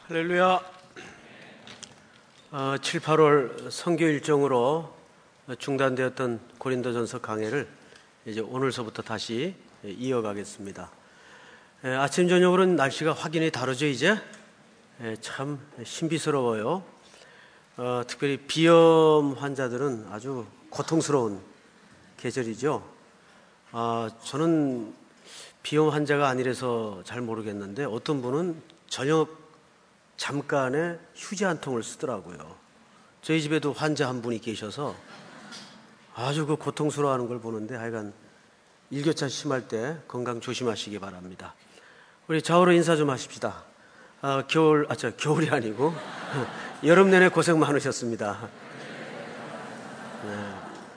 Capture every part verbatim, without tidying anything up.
할렐루야. 어, 칠, 팔월 선교 일정으로 중단되었던 고린도전서 강해를 이제 오늘서부터 다시 이어가겠습니다. 에, 아침 저녁으로는 날씨가 확연히 다르죠. 이제 에, 참 신비스러워요. 어, 특별히 비염 환자들은 아주 고통스러운 계절이죠. 아, 저는 비염 환자가 아니라서 잘 모르겠는데 어떤 분은 저녁 잠깐에 휴지 한 통을 쓰더라고요. 저희 집에도 환자 한 분이 계셔서 아주 그 고통스러워하는 걸 보는데 하여간 일교차 심할 때 건강 조심하시기 바랍니다. 우리 좌우로 인사 좀 하십시다. 아, 겨울, 아, 저 겨울이 아니고 여름 내내 고생 많으셨습니다. 네.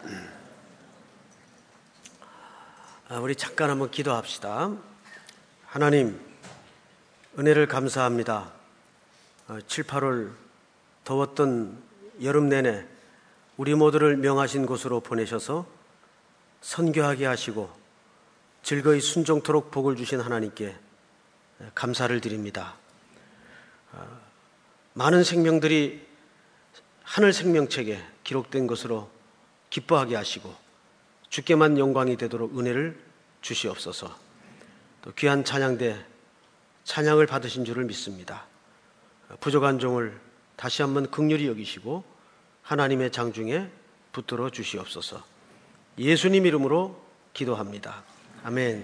아, 우리 잠깐 한번 기도합시다. 하나님, 은혜를 감사합니다. 칠, 팔월 더웠던 여름 내내 우리 모두를 명하신 곳으로 보내셔서 선교하게 하시고 즐거이 순종토록 복을 주신 하나님께 감사를 드립니다. 많은 생명들이 하늘 생명책에 기록된 것으로 기뻐하게 하시고 주께만 영광이 되도록 은혜를 주시옵소서. 또 귀한 찬양대 찬양을 받으신 줄을 믿습니다. 부족한 종을 다시 한번 긍휼히 여기시고 하나님의 장중에 붙들어 주시옵소서. 예수님 이름으로 기도합니다. 아멘.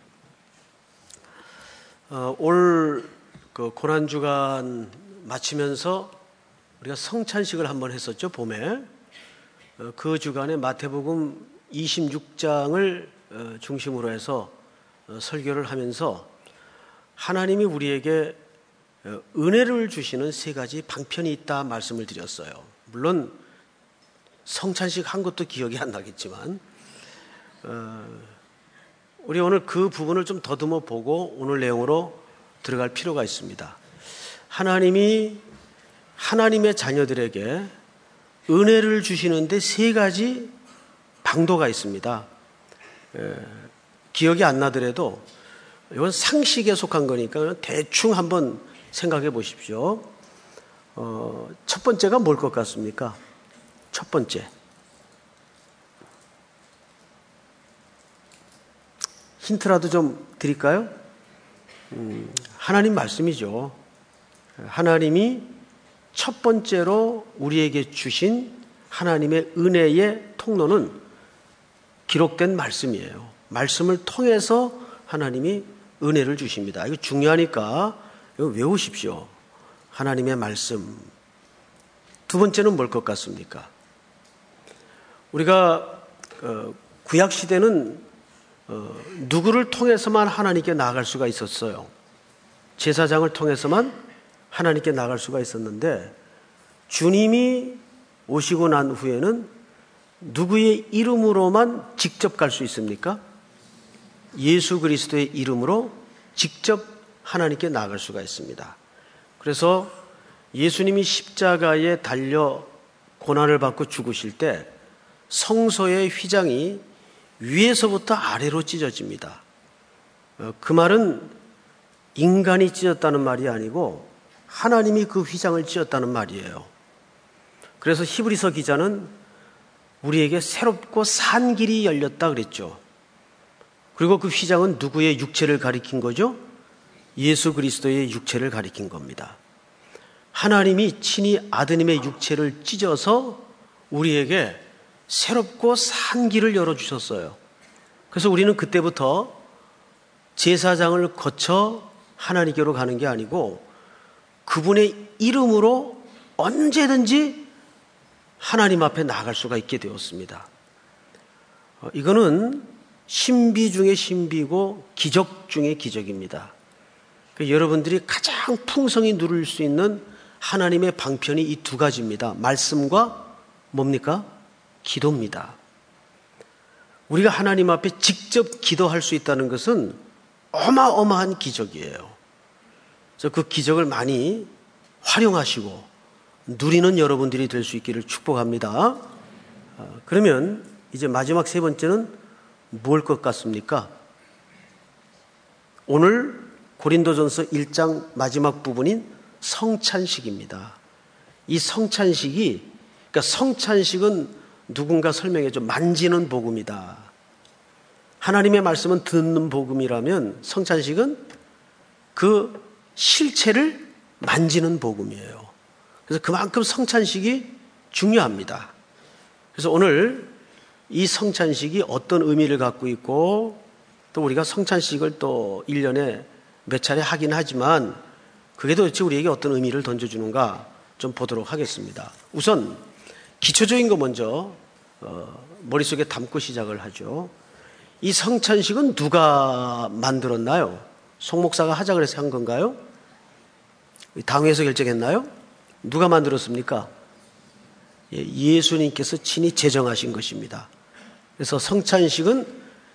어, 올 그 고난주간 마치면서 우리가 성찬식을 한번 했었죠. 봄에. 어, 그 주간에 마태복음 이십육 장을 어, 중심으로 해서 어, 설교를 하면서 하나님이 우리에게 은혜를 주시는 세 가지 방편이 있다 말씀을 드렸어요. 물론 성찬식 한 것도 기억이 안 나겠지만 어, 우리 오늘 그 부분을 좀 더듬어 보고 오늘 내용으로 들어갈 필요가 있습니다. 하나님이 하나님의 자녀들에게 은혜를 주시는데 세 가지 방도가 있습니다. 에, 기억이 안 나더라도 이건 상식에 속한 거니까 대충 한번 생각해 보십시오. 어, 첫 번째가 뭘 것 같습니까? 첫 번째. 힌트라도 좀 드릴까요? 음, 하나님 말씀이죠. 하나님이 첫 번째로 우리에게 주신 하나님의 은혜의 통로는 기록된 말씀이에요. 말씀을 통해서 하나님이 은혜를 주십니다. 이거 중요하니까 이거 외우십시오. 하나님의 말씀. 두 번째는 뭘 것 같습니까? 우리가 구약 시대는 누구를 통해서만 하나님께 나아갈 수가 있었어요. 제사장을 통해서만 하나님께 나아갈 수가 있었는데 주님이 오시고 난 후에는 누구의 이름으로만 직접 갈 수 있습니까? 예수 그리스도의 이름으로 직접 하나님께 나아갈 수가 있습니다. 그래서 예수님이 십자가에 달려 고난을 받고 죽으실 때 성소의 휘장이 위에서부터 아래로 찢어집니다. 그 말은 인간이 찢었다는 말이 아니고 하나님이 그 휘장을 찢었다는 말이에요. 그래서 히브리서 기자는 우리에게 새롭고 산 길이 열렸다 그랬죠. 그리고 그 휘장은 누구의 육체를 가리킨 거죠? 예수 그리스도의 육체를 가리킨 겁니다. 하나님이 친히 아드님의 육체를 찢어서 우리에게 새롭고 산 길을 열어주셨어요. 그래서 우리는 그때부터 제사장을 거쳐 하나님께로 가는 게 아니고 그분의 이름으로 언제든지 하나님 앞에 나아갈 수가 있게 되었습니다. 이거는 신비 중의 신비고 기적 중의 기적입니다. 여러분들이 가장 풍성히 누릴 수 있는 하나님의 방편이 이 두 가지입니다. 말씀과 뭡니까? 기도입니다. 우리가 하나님 앞에 직접 기도할 수 있다는 것은 어마어마한 기적이에요. 그래서 그 기적을 많이 활용하시고 누리는 여러분들이 될 수 있기를 축복합니다. 그러면 이제 마지막 세 번째는 뭘 것 같습니까? 오늘 고린도전서 일 장 마지막 부분인 성찬식입니다. 이 성찬식이, 그러니까 성찬식은 누군가 설명해줘. 만지는 복음이다. 하나님의 말씀은 듣는 복음이라면 성찬식은 그 실체를 만지는 복음이에요. 그래서 그만큼 성찬식이 중요합니다. 그래서 오늘 이 성찬식이 어떤 의미를 갖고 있고, 또 우리가 성찬식을 또 일 년에 몇 차례 하긴 하지만 그게 도대체 우리에게 어떤 의미를 던져주는가 좀 보도록 하겠습니다. 우선 기초적인 거 먼저 어, 머릿속에 담고 시작을 하죠. 이 성찬식은 누가 만들었나요? 송 목사가 하자 그래서 한 건가요? 당회에서 결정했나요? 누가 만들었습니까? 예수님께서 친히 제정하신 것입니다. 그래서 성찬식은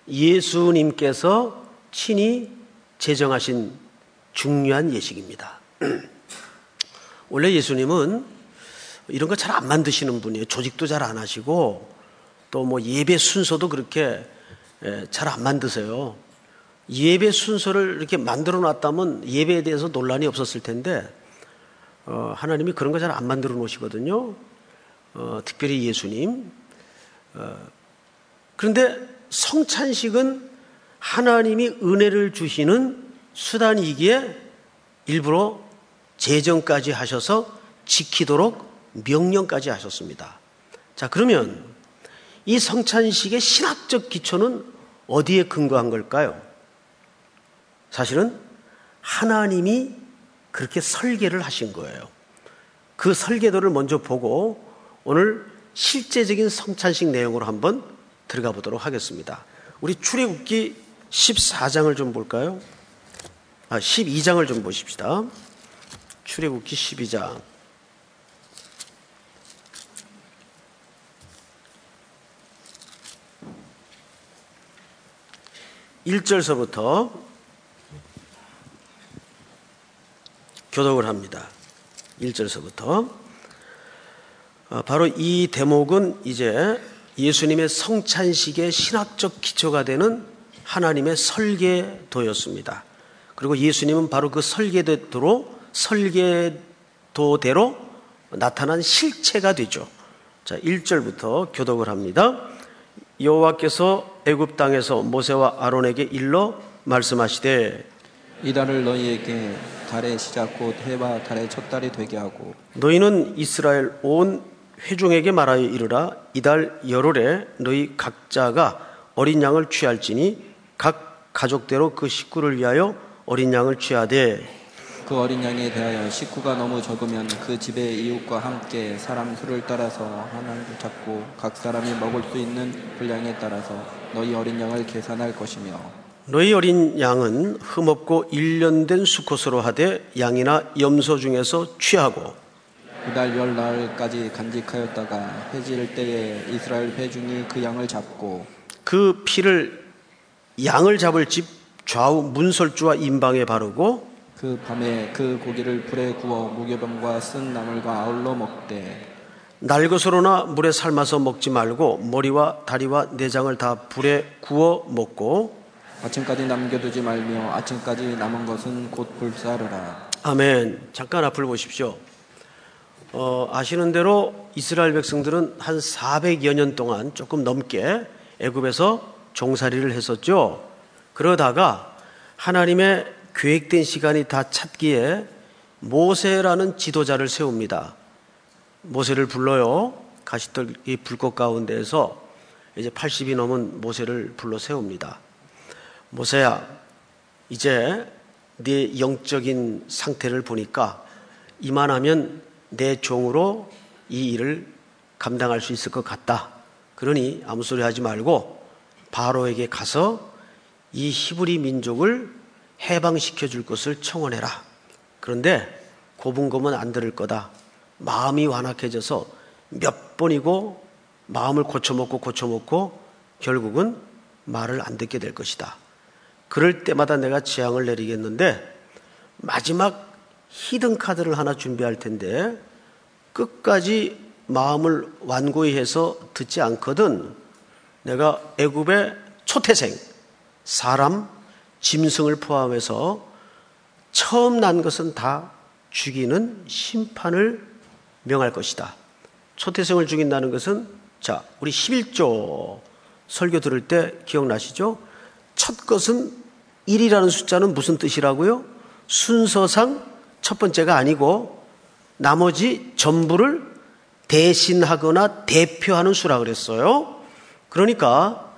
예수님께서 친히 제정하신 중요한 예식입니다. 원래 예수님은 이런 거 잘 안 만드시는 분이에요. 조직도 잘 안 하시고 또 뭐 예배 순서도 그렇게 잘 안 만드세요. 예배 순서를 이렇게 만들어 놨다면 예배에 대해서 논란이 없었을 텐데 어, 하나님이 그런 거 잘 안 만들어 놓으시거든요. 어, 특별히 예수님. 어, 그런데 성찬식은 하나님이 은혜를 주시는 수단이기에 일부러 제정까지 하셔서 지키도록 명령까지 하셨습니다. 자, 그러면 이 성찬식의 신학적 기초는 어디에 근거한 걸까요? 사실은 하나님이 그렇게 설계를 하신 거예요. 그 설계도를 먼저 보고 오늘 실제적인 성찬식 내용으로 한번 들어가 보도록 하겠습니다. 우리 출애굽기 십사 장을 좀 볼까요? 아, 십이 장을 좀 보십시다. 출애굽기 십이 장. 일 절서부터 교독을 합니다. 일 절서부터. 바로 이 대목은 이제 예수님의 성찬식의 신학적 기초가 되는 하나님의 설계도였습니다. 그리고 예수님은 바로 그 설계도로, 설계도대로 나타난 실체가 되죠. 자, 일 절부터 교독을 합니다. 여호와께서 애굽 땅에서 모세와 아론에게 일러 말씀하시되 이달을 너희에게 달의 시작 곧 해와 달의 첫 달이 되게 하고 너희는 이스라엘 온 회중에게 말하여 이르라. 이달 열흘에 너희 각자가 어린 양을 취할지니 각 가족대로 그 식구를 위하여 어린 양을 취하되 그 어린 양에 대하여 식구가 너무 적으면 그 집의 이웃과 함께 사람 수를 따라서 하나를 잡고 각 사람이 먹을 수 있는 분량에 따라서 너희 어린 양을 계산할 것이며 너희 어린 양은 흠없고 일 년 된 수컷으로 하되 양이나 염소 중에서 취하고 그달 열 나흘까지 간직하였다가 해질 때에 이스라엘 회중이 그 양을 잡고 그 피를 양을 잡을 집 좌우 문설주와 임방에 바르고 그 밤에 그 고기를 불에 구워 무교병과 쓴 나물과 아울러 먹되 날것으로나 물에 삶아서 먹지 말고 머리와 다리와 내장을 다 불에 구워 먹고 아침까지 남겨두지 말며 아침까지 남은 것은 곧 불사르라. 아멘. 잠깐 앞을 보십시오. 어, 아시는 대로 이스라엘 백성들은 한 사백여 년 동안 조금 넘게 애굽에서 종살이를 했었죠. 그러다가 하나님의 계획된 시간이 다 찼기에 모세라는 지도자를 세웁니다. 모세를 불러요. 가시떨기 불꽃 가운데에서 이제 팔십이 넘은 모세를 불러 세웁니다. 모세야, 이제 네 영적인 상태를 보니까 이만하면 내 종으로 이 일을 감당할 수 있을 것 같다. 그러니 아무 소리 하지 말고 바로에게 가서 이 히브리 민족을 해방시켜 줄 것을 청원해라. 그런데 고분고분 안 들을 거다. 마음이 완악해져서 몇 번이고 마음을 고쳐먹고 고쳐먹고 결국은 말을 안 듣게 될 것이다. 그럴 때마다 내가 재앙을 내리겠는데 마지막 히든 카드를 하나 준비할 텐데 끝까지 마음을 완고히 해서 듣지 않거든 내가 애굽의 초태생 사람 짐승을 포함해서 처음 난 것은 다 죽이는 심판을 명할 것이다. 초태생을 죽인다는 것은, 자, 우리 십일 조 설교 들을 때 기억나시죠? 첫 것은 일이라는 숫자는 무슨 뜻이라고요? 순서상 첫 번째가 아니고 나머지 전부를 대신하거나 대표하는 수라 그랬어요. 그러니까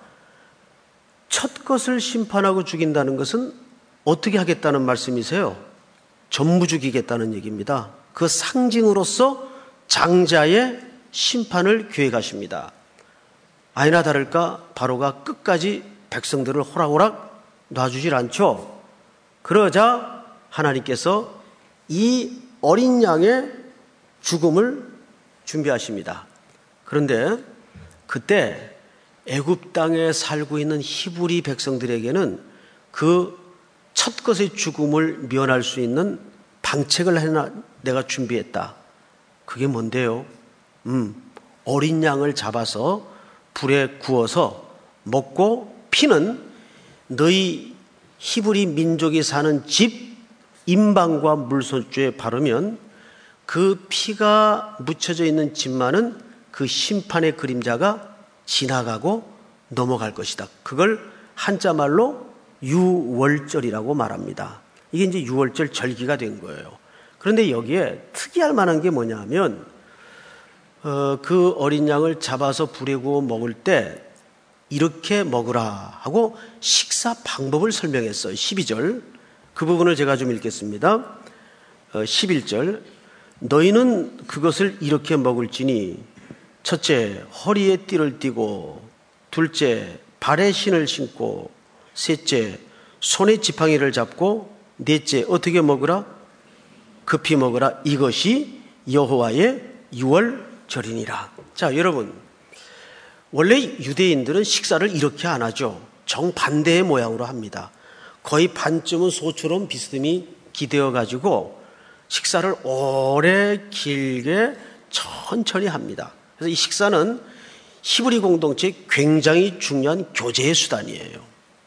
첫 것을 심판하고 죽인다는 것은 어떻게 하겠다는 말씀이세요? 전부 죽이겠다는 얘기입니다. 그 상징으로서 장자의 심판을 계획하십니다. 아니나 다를까 바로가 끝까지 백성들을 호락호락 놔주질 않죠. 그러자 하나님께서 이 어린 양의 죽음을 준비하십니다. 그런데 그때 애굽 땅에 살고 있는 히브리 백성들에게는 그 첫 것의 죽음을 면할 수 있는 방책을 하나 내가 준비했다. 그게 뭔데요? 음, 어린 양을 잡아서 불에 구워서 먹고 피는 너희 히브리 민족이 사는 집 임방과 물소주에 바르면 그 피가 묻혀져 있는 집만은 그 심판의 그림자가 지나가고 넘어갈 것이다. 그걸 한자말로 유월절이라고 말합니다. 이게 이제 유월절 절기가 된 거예요. 그런데 여기에 특이할 만한 게 뭐냐면 어, 그 어린 양을 잡아서 불에 구워 먹을 때 이렇게 먹으라 하고 식사 방법을 설명했어요. 십이 절 그 부분을 제가 좀 읽겠습니다. 어, 십일 절 너희는 그것을 이렇게 먹을지니 첫째 허리에 띠를 띠고 둘째 발에 신을 신고 셋째 손에 지팡이를 잡고 넷째 어떻게 먹으라? 급히 먹으라. 이것이 여호와의 유월절이니라. 자, 여러분, 원래 유대인들은 식사를 이렇게 안 하죠. 정반대의 모양으로 합니다. 거의 반쯤은 소처럼 비스듬히 기대어 가지고 식사를 오래 길게 천천히 합니다. 그래서 이 식사는 히브리 공동체의 굉장히 중요한 교제의 수단이에요.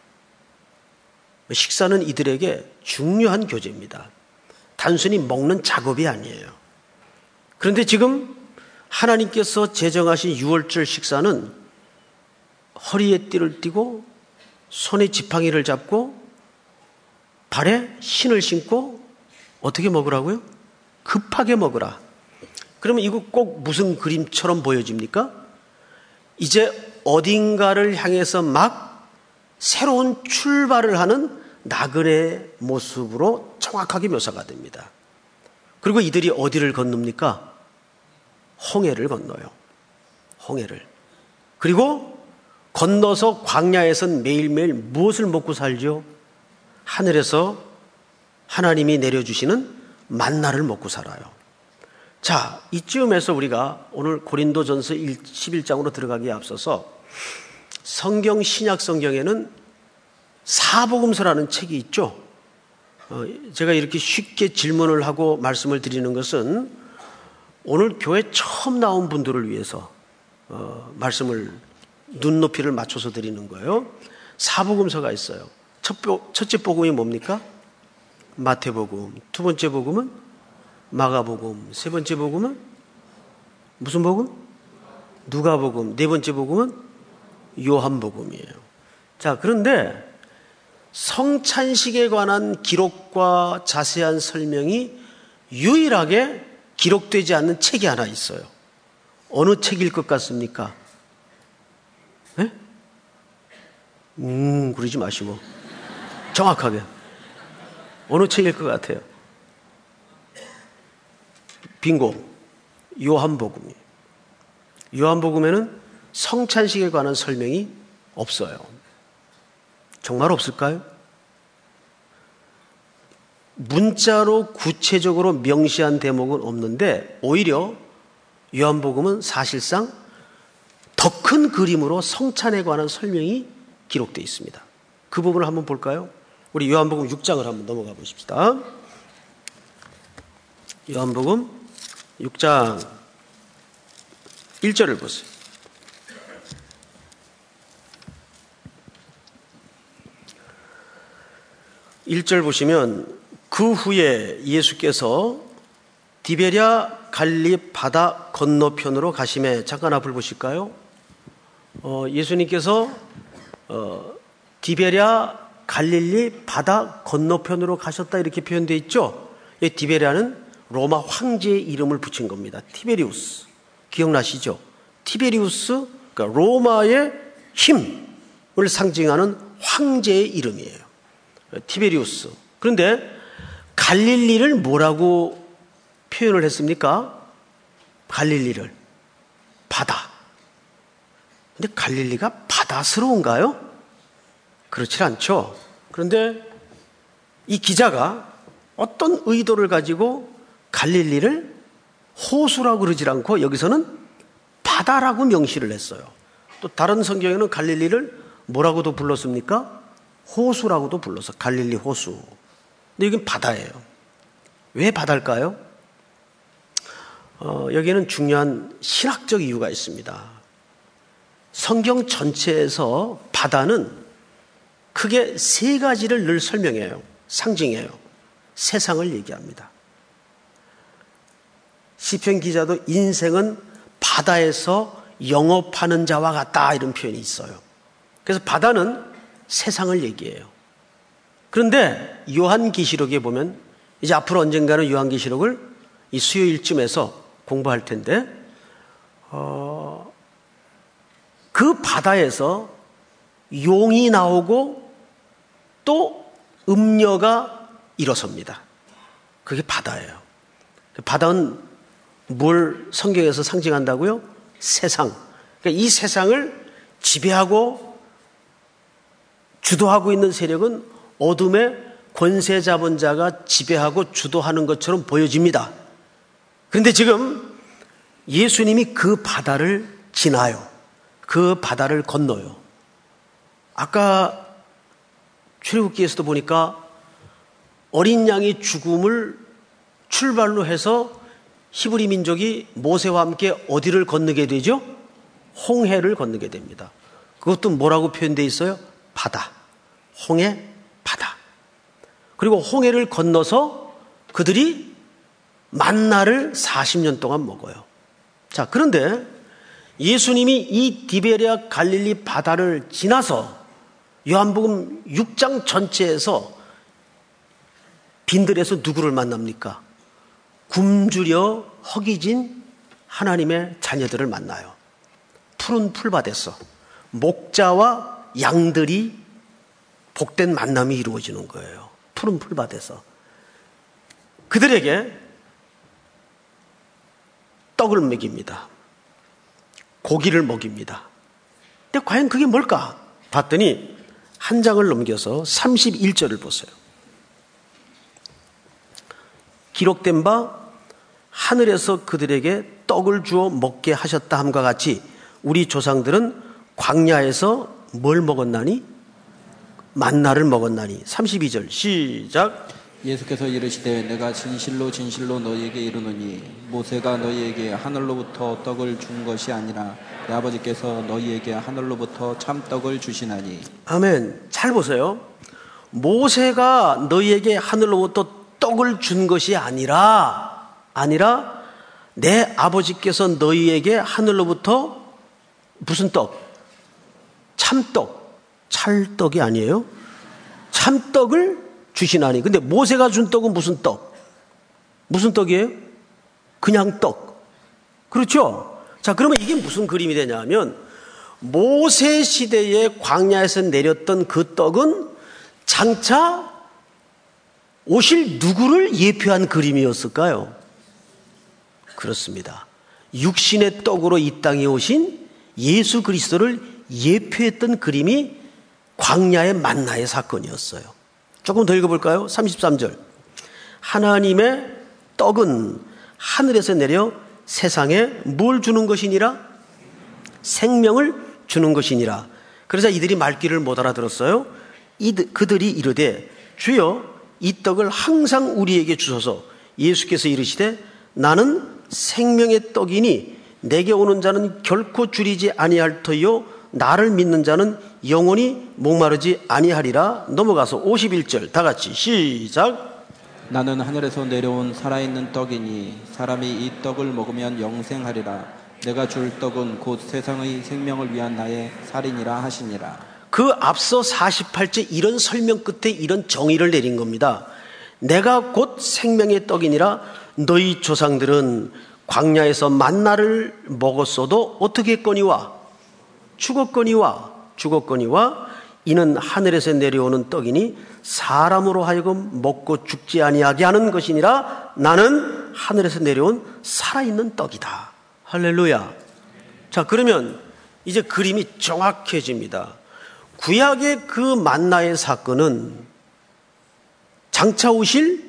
식사는 이들에게 중요한 교제입니다. 단순히 먹는 작업이 아니에요. 그런데 지금 하나님께서 제정하신 유월절 식사는 허리에 띠를 띠고 손에 지팡이를 잡고 발에 신을 신고 어떻게 먹으라고요? 급하게 먹으라. 그러면 이거 꼭 무슨 그림처럼 보여집니까? 이제 어딘가를 향해서 막 새로운 출발을 하는 나그네의 모습으로 정확하게 묘사가 됩니다. 그리고 이들이 어디를 건넙니까? 홍해를 건너요. 홍해를. 그리고 건너서 광야에선 매일매일 무엇을 먹고 살죠? 하늘에서 하나님이 내려주시는 만나를 먹고 살아요. 자, 이쯤에서 우리가 오늘 고린도전서 십일 장으로 들어가기에 앞서서 성경 신약 성경에는 사복음서라는 책이 있죠. 어, 제가 이렇게 쉽게 질문을 하고 말씀을 드리는 것은 오늘 교회 처음 나온 분들을 위해서 어, 말씀을 눈높이를 맞춰서 드리는 거예요. 사복음서가 있어요. 첫, 첫째 복음이 뭡니까? 마태복음. 두 번째 복음은 마가복음. 세 번째 복음은 무슨 복음? 누가복음. 네 번째 복음은 요한복음이에요. 자, 그런데 성찬식에 관한 기록과 자세한 설명이 유일하게 기록되지 않는 책이 하나 있어요. 어느 책일 것 같습니까? 네? 음, 그러지 마시고 정확하게 어느 책일 것 같아요? 빙고, 요한복음이에요. 요한복음에는 성찬식에 관한 설명이 없어요. 정말 없을까요? 문자로 구체적으로 명시한 대목은 없는데 오히려 요한복음은 사실상 더 큰 그림으로 성찬에 관한 설명이 기록되어 있습니다. 그 부분을 한번 볼까요? 우리 요한복음 육 장을 한번 넘어가 보십시다. 요한복음 육 장 일 절을 보세요. 일 절 보시면 그 후에 예수께서 디베랴 갈릴리 바다 건너편으로 가심에, 잠깐 앞을 보실까요? 어, 예수님께서 어, 디베랴 갈릴리 바다 건너편으로 가셨다 이렇게 표현되어 있죠. 이 디베랴는 로마 황제의 이름을 붙인 겁니다. 티베리우스, 기억나시죠? 티베리우스, 그러니까 로마의 힘을 상징하는 황제의 이름이에요. 티베리우스. 그런데 갈릴리를 뭐라고 표현을 했습니까? 갈릴리를 바다. 근데 갈릴리가 바다스러운가요? 그렇지 않죠. 그런데 이 기자가 어떤 의도를 가지고 갈릴리를 호수라고 그러지 않고 여기서는 바다라고 명시를 했어요. 또 다른 성경에는 갈릴리를 뭐라고도 불렀습니까? 호수라고도 불러서 갈릴리 호수. 근데 여긴 바다예요. 왜 바다일까요? 어, 여기에는 중요한 신학적 이유가 있습니다. 성경 전체에서 바다는 크게 세 가지를 늘 설명해요. 상징해요. 세상을 얘기합니다. 시편 기자도 인생은 바다에서 영업하는 자와 같다 이런 표현이 있어요. 그래서 바다는 세상을 얘기해요. 그런데 요한계시록에 보면 이제 앞으로 언젠가는 요한계시록을 이 수요일쯤에서 공부할 텐데 어, 그 바다에서 용이 나오고 또 음녀가 일어섭니다. 그게 바다예요. 바다는 뭘 성경에서 상징한다고요? 세상. 그러니까 이 세상을 지배하고 주도하고 있는 세력은 어둠의 권세 잡은 자가 지배하고 주도하는 것처럼 보여집니다. 그런데 지금 예수님이 그 바다를 지나요. 그 바다를 건너요. 아까 출애굽기에서도 보니까 어린 양의 죽음을 출발로 해서 히브리 민족이 모세와 함께 어디를 건너게 되죠? 홍해를 건너게 됩니다. 그것도 뭐라고 표현되어 있어요? 바다. 홍해, 바다. 그리고 홍해를 건너서 그들이 만나를 사십 년 동안 먹어요. 자, 그런데 예수님이 이 디베랴 갈릴리 바다를 지나서 요한복음 육 장 전체에서 빈들에서 누구를 만납니까? 굶주려 허기진 하나님의 자녀들을 만나요. 푸른 풀밭에서 목자와 양들이 복된 만남이 이루어지는 거예요. 푸른 풀밭에서. 그들에게 떡을 먹입니다. 고기를 먹입니다. 근데 과연 그게 뭘까? 봤더니 한 장을 넘겨서 삼십일 절을 보세요. 기록된 바 하늘에서 그들에게 떡을 주어 먹게 하셨다 함과 같이 우리 조상들은 광야에서 뭘 먹었나니? 만나를 먹었나니. 삼십이 절 시작. 예수께서 이르시되 내가 진실로 진실로 너희에게 이르노니 모세가 너희에게 하늘로부터 떡을 준 것이 아니라 내 아버지께서 너희에게 하늘로부터 참떡을 주시나니. 아멘. 잘 보세요. 모세가 너희에게 하늘로부터 떡을 준 것이 아니라 아니라 내 아버지께서 너희에게 하늘로부터 무슨 떡? 참떡. 찰떡이 아니에요? 참떡을 주시나니. 근데 모세가 준 떡은 무슨 떡? 무슨 떡이에요? 그냥 떡. 그렇죠? 자, 그러면 이게 무슨 그림이 되냐면 모세 시대에 광야에서 내렸던 그 떡은 장차 오실 누구를 예표한 그림이었을까요? 그렇습니다. 육신의 떡으로 이 땅에 오신 예수 그리스도를 예표했던 그림이 광야의 만나의 사건이었어요. 조금 더 읽어볼까요? 삼십삼 절. 하나님의 떡은 하늘에서 내려 세상에 뭘 주는 것이니라? 생명을 주는 것이니라. 그러자 이들이 말귀를 못 알아들었어요. 이들, 그들이 이르되 주여 이 떡을 항상 우리에게 주소서. 예수께서 이르시되 나는 생명의 떡이니 내게 오는 자는 결코 줄이지 아니할 터이요 나를 믿는 자는 영원히 목마르지 아니하리라. 넘어가서 오십일 절 다 같이 시작. 나는 하늘에서 내려온 살아있는 떡이니 사람이 이 떡을 먹으면 영생하리라. 내가 줄 떡은 곧 세상의 생명을 위한 나의 살이니라 하시니라. 그 앞서 사십팔 째 이런 설명 끝에 이런 정의를 내린 겁니다. 내가 곧 생명의 떡이니라. 너희 조상들은 광야에서 만나를 먹었어도 어떻게 했거니와 죽었거니와 죽었거니와 이는 하늘에서 내려오는 떡이니 사람으로 하여금 먹고 죽지 아니하게 하는 것이니라. 나는 하늘에서 내려온 살아있는 떡이다. 할렐루야. 자, 그러면 이제 그림이 정확해집니다. 구약의 그 만나의 사건은 장차 오실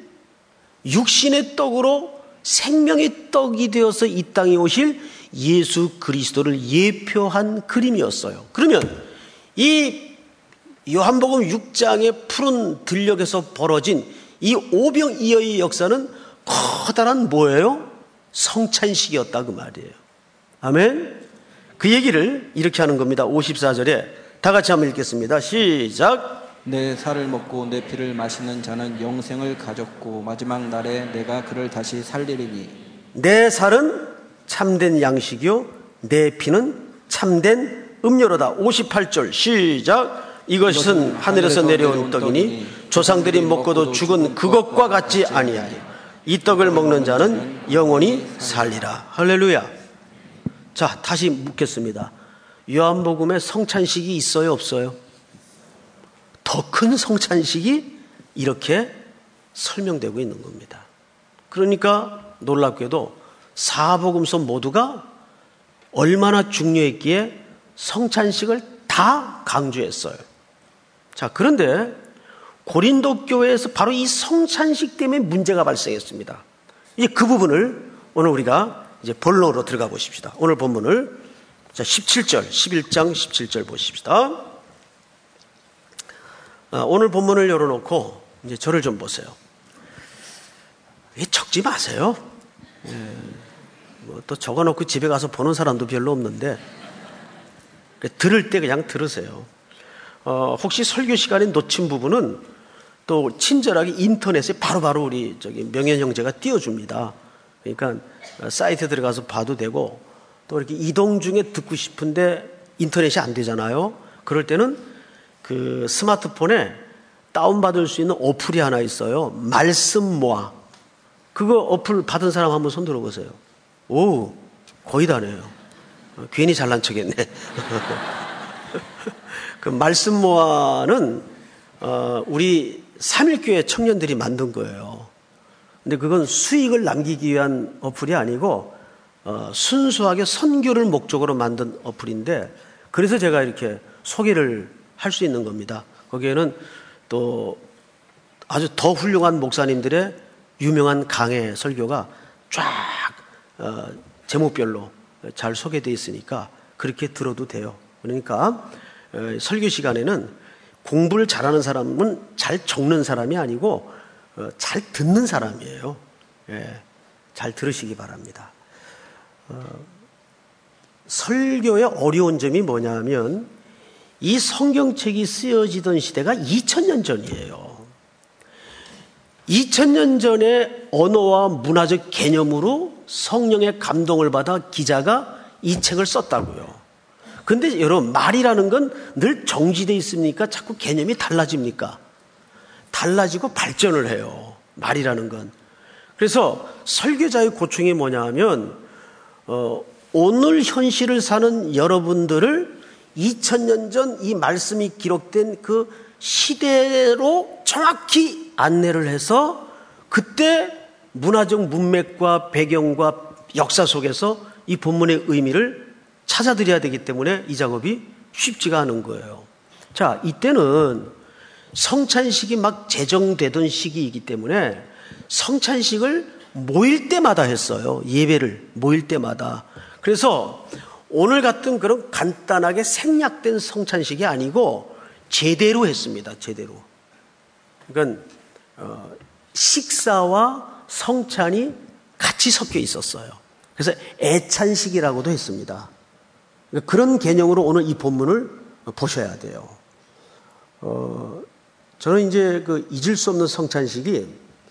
육신의 떡으로 생명의 떡이 되어서 이 땅에 오실 예수 그리스도를 예표한 그림이었어요. 그러면 이 요한복음 육 장의 푸른 들녘에서 벌어진 이 오병이어의 역사는 커다란 뭐예요? 성찬식이었다 그 말이에요. 아멘. 그 얘기를 이렇게 하는 겁니다. 오십사 절에 다 같이 한번 읽겠습니다. 시작. 내 살을 먹고 내 피를 마시는 자는 영생을 가졌고 마지막 날에 내가 그를 다시 살리리니. 내 살은 참된 양식이요 내 피는 참된 음료로다. 오십팔 절 시작. 이것은 하늘에서 내려온 떡이니 조상들이 먹고도 죽은 그것과 같지 아니하리. 이 떡을 먹는 자는 영원히 살리라. 할렐루야. 자, 다시 묻겠습니다. 요한복음에 성찬식이 있어요, 없어요? 더 큰 성찬식이 이렇게 설명되고 있는 겁니다. 그러니까 놀랍게도 사복음서 모두가 얼마나 중요했기에 성찬식을 다 강조했어요. 자, 그런데 고린도 교회에서 바로 이 성찬식 때문에 문제가 발생했습니다. 이제 그 부분을 오늘 우리가 이제 본론으로 들어가 보십시다. 오늘 본문을 자, 십칠 절, 십일 장 십칠 절 보십시다. 아, 오늘 본문을 열어놓고 이제 저를 좀 보세요. 적지 마세요. 예, 뭐 또 적어놓고 집에 가서 보는 사람도 별로 없는데 들을 때 그냥 들으세요. 어, 혹시 설교 시간에 놓친 부분은 또 친절하게 인터넷에 바로바로 우리 저기 명현 형제가 띄워줍니다. 그러니까 사이트에 들어가서 봐도 되고 또 이렇게 이동 중에 듣고 싶은데 인터넷이 안 되잖아요. 그럴 때는 그 스마트폰에 다운받을 수 있는 어플이 하나 있어요. 말씀 모아. 그거 어플 받은 사람 한번 손 들어보세요. 오, 거의 다네요. 괜히 잘난 척했네. 그 말씀 모아는 어, 우리 삼일교회 청년들이 만든 거예요. 근데 그건 수익을 남기기 위한 어플이 아니고 어, 순수하게 선교를 목적으로 만든 어플인데 그래서 제가 이렇게 소개를 할 수 있는 겁니다. 거기에는 또 아주 더 훌륭한 목사님들의 유명한 강해 설교가 쫙 어, 제목별로 잘 소개되어 있으니까 그렇게 들어도 돼요. 그러니까 어, 설교 시간에는 공부를 잘하는 사람은 잘 적는 사람이 아니고 어, 잘 듣는 사람이에요. 예, 잘 들으시기 바랍니다. 어, 설교의 어려운 점이 뭐냐면 이 성경책이 쓰여지던 시대가 이천 년 전이에요. 이천 년 전의 언어와 문화적 개념으로 성령의 감동을 받아 기자가 이 책을 썼다고요. 근데 여러분, 말이라는 건 늘 정지되어 있습니까? 자꾸 개념이 달라집니까? 달라지고 발전을 해요. 말이라는 건. 그래서 설교자의 고충이 뭐냐 하면 어, 오늘 현실을 사는 여러분들을 이천 년 전 이 말씀이 기록된 그 시대로 정확히 안내를 해서 그때 문화적 문맥과 배경과 역사 속에서 이 본문의 의미를 찾아드려야 되기 때문에 이 작업이 쉽지가 않은 거예요. 자, 이때는 성찬식이 막 제정되던 시기이기 때문에 성찬식을 모일 때마다 했어요. 예배를 모일 때마다. 그래서 오늘 같은 그런 간단하게 생략된 성찬식이 아니고 제대로 했습니다. 제대로. 그러니까 어, 식사와 성찬이 같이 섞여 있었어요. 그래서 애찬식이라고도 했습니다. 그러니까 그런 개념으로 오늘 이 본문을 보셔야 돼요. 어, 저는 이제 그 잊을 수 없는 성찬식이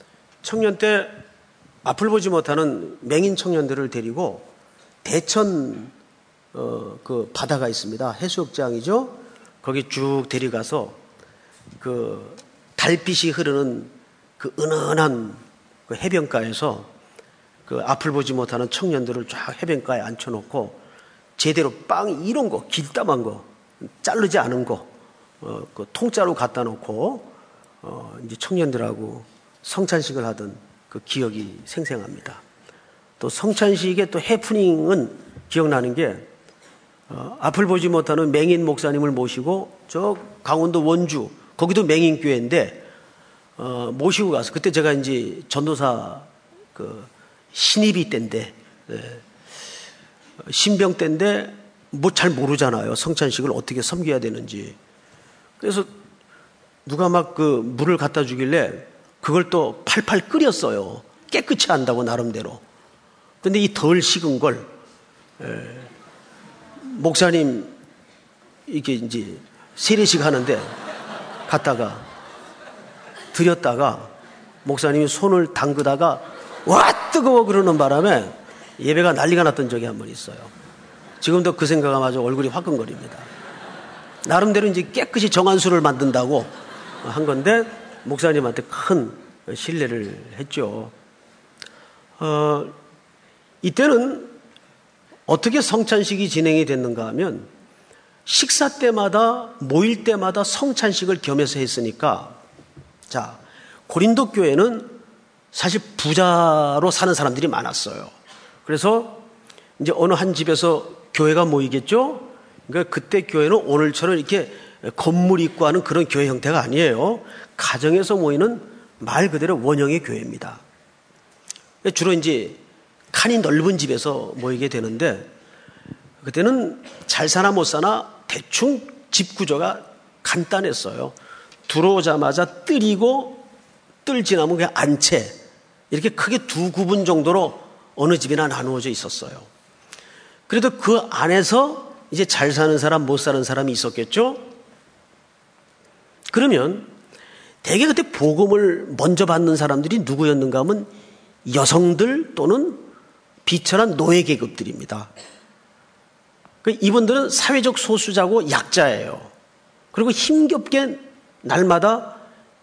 청년 때 앞을 보지 못하는 맹인 청년들을 데리고 대천 어, 그 바다가 있습니다. 해수욕장이죠. 거기 쭉 데려가서 그 달빛이 흐르는 그 은은한 그 해변가에서 그 앞을 보지 못하는 청년들을 쫙 해변가에 앉혀놓고 제대로 빵 이런 거 길다만 거 자르지 않은 거 어, 그 통짜로 갖다 놓고 어, 이제 청년들하고 성찬식을 하던 그 기억이 생생합니다. 또 성찬식의 또 해프닝은 기억나는 게 어, 앞을 보지 못하는 맹인 목사님을 모시고 저 강원도 원주 거기도 맹인 교회인데 어, 모시고 가서 그때 제가 이제 전도사 그 신입이 때인데 예, 신병 때인데 뭐 잘 모르잖아요. 성찬식을 어떻게 섬겨야 되는지. 그래서 누가 막 그 물을 갖다 주길래 그걸 또 팔팔 끓였어요. 깨끗이 한다고 나름대로. 근데 이 덜 식은 걸 에, 목사님 이게 이제 세례식 하는데 갔다가 드렸다가 목사님이 손을 담그다가 와 뜨거워 그러는 바람에 예배가 난리가 났던 적이 한 번 있어요. 지금도 그 생각하면 아주 얼굴이 화끈거립니다. 나름대로 이제 깨끗이 정한수를 만든다고 한 건데 목사님한테 큰 신뢰를 했죠. 어, 이때는 어떻게 성찬식이 진행이 됐는가 하면 식사 때마다 모일 때마다 성찬식을 겸해서 했으니까 자 고린도 교회는 사실 부자로 사는 사람들이 많았어요. 그래서 이제 어느 한 집에서 교회가 모이겠죠. 그러니까 그때 교회는 오늘처럼 이렇게 건물 있고 하는 그런 교회 형태가 아니에요. 가정에서 모이는 말 그대로 원형의 교회입니다. 주로 이제 칸이 넓은 집에서 모이게 되는데 그때는 잘 사나 못 사나 대충 집 구조가 간단했어요. 들어오자마자 뜰이고 뜰 지나면 그냥 안채 이렇게 크게 두 구분 정도로 어느 집이나 나누어져 있었어요. 그래도 그 안에서 이제 잘 사는 사람 못 사는 사람이 있었겠죠. 그러면 대개 그때 복음을 먼저 받는 사람들이 누구였는가 하면 여성들 또는 비천한 노예 계급들입니다. 이분들은 사회적 소수자고 약자예요. 그리고 힘겹게 날마다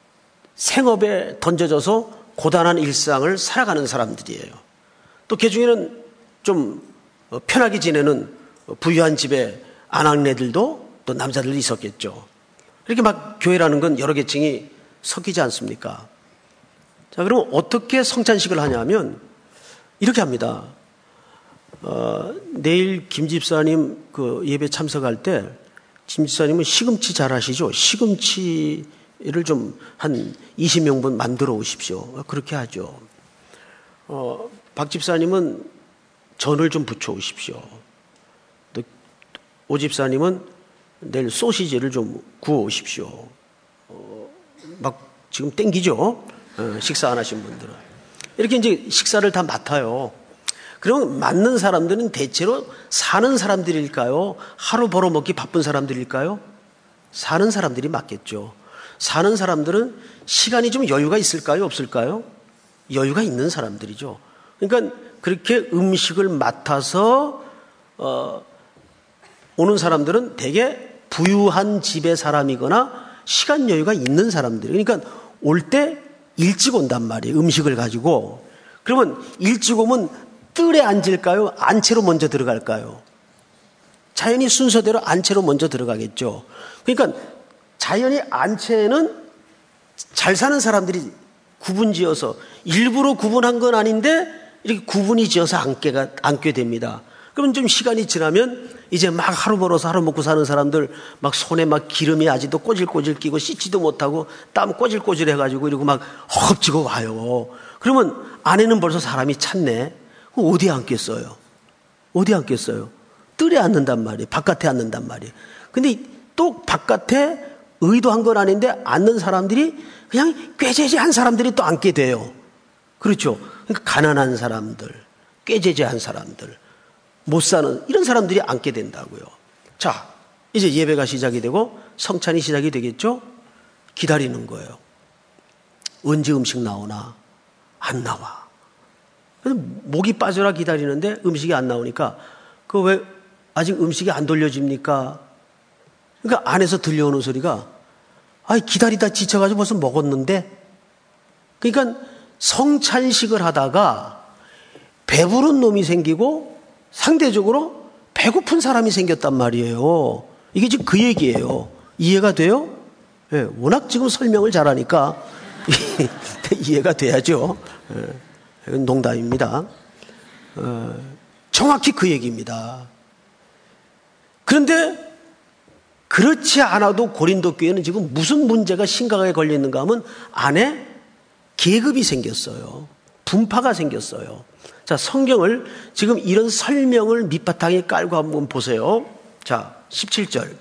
생업에 던져져서 고단한 일상을 살아가는 사람들이에요. 또 그중에는 좀 편하게 지내는 부유한 집의 아낙네들도 또 남자들도 있었겠죠. 이렇게 막 교회라는 건 여러 계층이 섞이지 않습니까? 자, 그럼 어떻게 성찬식을 하냐면 이렇게 합니다. 어, 내일 김 집사님 그 예배 참석할 때 김 집사님은 시금치 잘 하시죠? 시금치를 좀 한 이십 명분 만들어 오십시오. 그렇게 하죠. 어, 박 집사님은 전을 좀 붙여 오십시오. 또 오 집사님은 내일 소시지를 좀 구워 오십시오. 어, 막 지금 땡기죠? 어, 식사 안 하신 분들은. 이렇게 이제 식사를 다 맡아요. 그러면 맞는 사람들은 대체로 사는 사람들일까요? 하루 벌어먹기 바쁜 사람들일까요? 사는 사람들이 맞겠죠. 사는 사람들은 시간이 좀 여유가 있을까요? 없을까요? 여유가 있는 사람들이죠. 그러니까 그렇게 음식을 맡아서 어, 오는 사람들은 대개 부유한 집의 사람이거나 시간 여유가 있는 사람들이에요. 그러니까 올 때 일찍 온단 말이에요. 음식을 가지고. 그러면 일찍 오면 뜰에 앉을까요? 안채로 먼저 들어갈까요? 자연히 순서대로 안채로 먼저 들어가겠죠. 그러니까 자연히 안채는 잘 사는 사람들이 구분 지어서 일부러 구분한 건 아닌데 이렇게 구분이 지어서 앉게가, 앉게 됩니다. 그러면 좀 시간이 지나면 이제 막 하루 벌어서 하루 먹고 사는 사람들 막 손에 막 기름이 아직도 꼬질꼬질 끼고 씻지도 못하고 땀 꼬질꼬질 해가지고 이러고 막 허겁지겁 와요. 그러면 안에는 벌써 사람이 찼네. 어디에 앉겠어요? 어디에 앉겠어요? 뜰에 앉는단 말이에요. 바깥에 앉는단 말이에요. 근데 또 바깥에 의도한 건 아닌데 앉는 사람들이 그냥 꾀죄죄한 사람들이 또 앉게 돼요. 그렇죠. 그러니까 가난한 사람들, 꾀죄죄한 사람들, 못 사는 이런 사람들이 앉게 된다고요. 자, 이제 예배가 시작이 되고 성찬이 시작이 되겠죠? 기다리는 거예요. 언제 음식 나오나? 안 나와. 그래서 목이 빠져라 기다리는데 음식이 안 나오니까 그 왜 아직 음식이 안 돌려집니까? 그러니까 안에서 들려오는 소리가 아 기다리다 지쳐가지고 벌써 먹었는데. 그러니까 성찬식을 하다가 배부른 놈이 생기고 상대적으로 배고픈 사람이 생겼단 말이에요. 이게 지금 그 얘기예요. 이해가 돼요? 예, 워낙 지금 설명을 잘하니까 이해가 돼야죠. 예, 농담입니다. 어, 정확히 그 얘기입니다. 그런데 그렇지 않아도 고린도 교회는 지금 무슨 문제가 심각하게 걸렸는가 하면 안에 계급이 생겼어요. 분파가 생겼어요. 자, 성경을 지금 이런 설명을 밑바탕에 깔고 한번 보세요. 자, 십칠 절.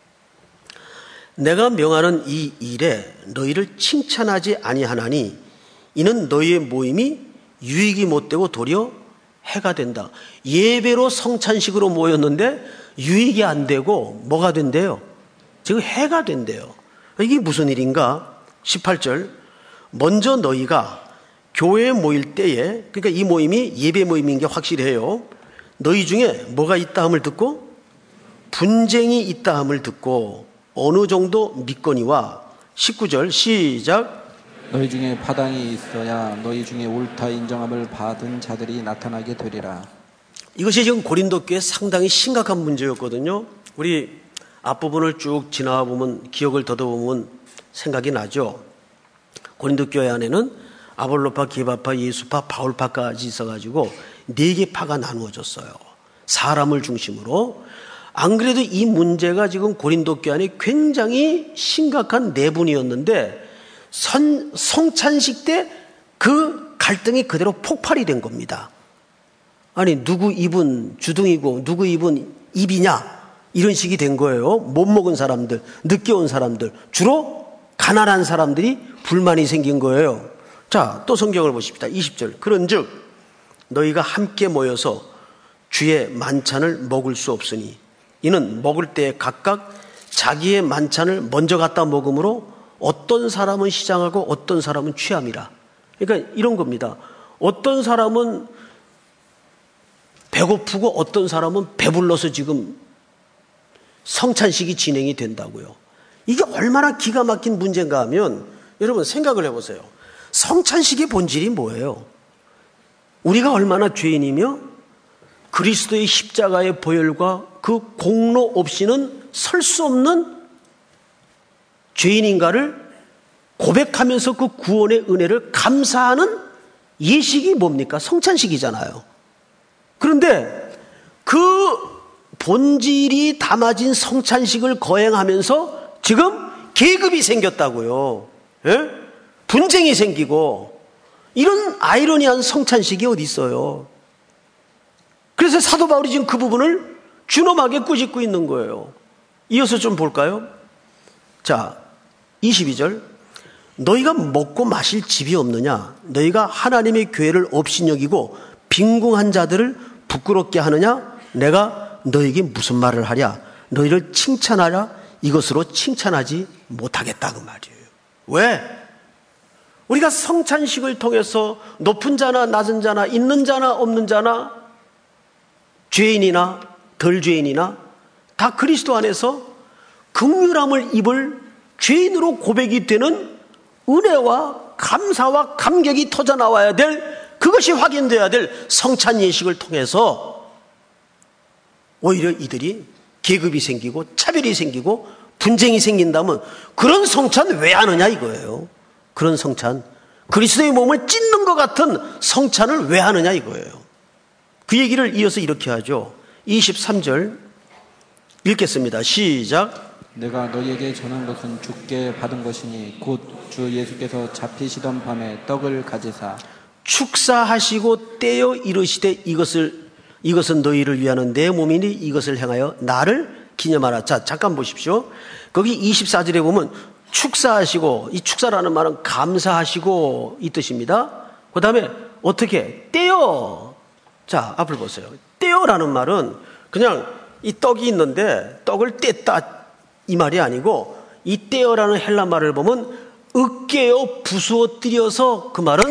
내가 명하는 이 일에 너희를 칭찬하지 아니하나니 이는 너희의 모임이 유익이 못되고 도리어 해가 된다. 예배로 성찬식으로 모였는데 유익이 안 되고 뭐가 된대요? 지금 해가 된대요. 이게 무슨 일인가? 십팔 절. 먼저 너희가 교회에 모일 때에, 그러니까 이 모임이 예배 모임인 게 확실해요. 너희 중에 뭐가 있다 함을 듣고 분쟁이 있다 함을 듣고 어느 정도 믿거니와. 십구 절 시작. 너희 중에 파당이 있어야 너희 중에 옳다 인정함을 받은 자들이 나타나게 되리라. 이것이 지금 고린도 교회에 상당히 심각한 문제였거든요. 우리 앞부분을 쭉 지나가 보면 기억을 더듬으면 생각이 나죠. 고린도 교회 안에는 아볼로파, 게바파, 예수파, 바울파까지 있어가지고 네 개 파가 나누어졌어요. 사람을 중심으로. 안 그래도 이 문제가 지금 고린도 교회 안에 굉장히 심각한 내분이었는데 선, 성찬식 때 그 갈등이 그대로 폭발이 된 겁니다. 아니 누구 입은 주둥이고 누구 입은 입이냐 이런 식이 된 거예요. 못 먹은 사람들, 늦게 온 사람들, 주로 가난한 사람들이 불만이 생긴 거예요. 자, 또 성경을 보십시다. 이십 절. 그런즉 너희가 함께 모여서 주의 만찬을 먹을 수 없으니 이는 먹을 때에 각각 자기의 만찬을 먼저 갖다 먹음으로 어떤 사람은 시장하고 어떤 사람은 취함이라. 그러니까 이런 겁니다. 어떤 사람은 배고프고 어떤 사람은 배불러서 지금 성찬식이 진행이 된다고요. 이게 얼마나 기가 막힌 문제인가 하면 여러분 생각을 해보세요. 성찬식의 본질이 뭐예요? 우리가 얼마나 죄인이며 그리스도의 십자가의 보혈과 그 공로 없이는 설 수 없는 죄인인가를 고백하면서 그 구원의 은혜를 감사하는 예식이 뭡니까? 성찬식이잖아요. 그런데 그 본질이 담아진 성찬식을 거행하면서 지금 계급이 생겼다고요. 예? 분쟁이 생기고 이런 아이러니한 성찬식이 어디 있어요. 그래서 사도 바울이 지금 그 부분을 준엄하게 꾸짖고 있는 거예요. 이어서 좀 볼까요? 자, 이십이 절. 너희가 먹고 마실 집이 없느냐? 너희가 하나님의 교회를 업신여기고 빈궁한 자들을 부끄럽게 하느냐? 내가 너희에게 무슨 말을 하랴? 너희를 칭찬하랴? 이것으로 칭찬하지 못하겠다 그 말이에요. 왜? 우리가 성찬식을 통해서 높은 자나 낮은 자나 있는 자나 없는 자나 죄인이나 덜 죄인이나 다 그리스도 안에서 긍휼함을 입을 죄인으로 고백이 되는 은혜와 감사와 감격이 터져나와야 될, 그것이 확인돼야 될 성찬 예식을 통해서 오히려 이들이 계급이 생기고 차별이 생기고 분쟁이 생긴다면 그런 성찬 왜 하느냐 이거예요. 그런 성찬, 그리스도의 몸을 찢는 것 같은 성찬을 왜 하느냐 이거예요. 그 얘기를 이어서 이렇게 하죠. 이십삼 절 읽겠습니다. 시작. 내가 너희에게 전한 것은 주께 받은 것이니 곧 주 예수께서 잡히시던 밤에 떡을 가지사 축사하시고 떼어 이르시되 이것을 이것은 너희를 위하는 내 몸이니 이것을 행하여 나를 기념하라. 자, 잠깐 보십시오. 거기 이십사 절에 보면 축사하시고, 이 축사라는 말은 감사하시고 이 뜻입니다. 그 다음에 어떻게 떼어. 자, 앞을 보세요. 떼어라는 말은 그냥 이 떡이 있는데 떡을 뗐다 이 말이 아니고, 이 떼어라는 헬라 말을 보면 으깨어 부수어 뜨려서 그 말은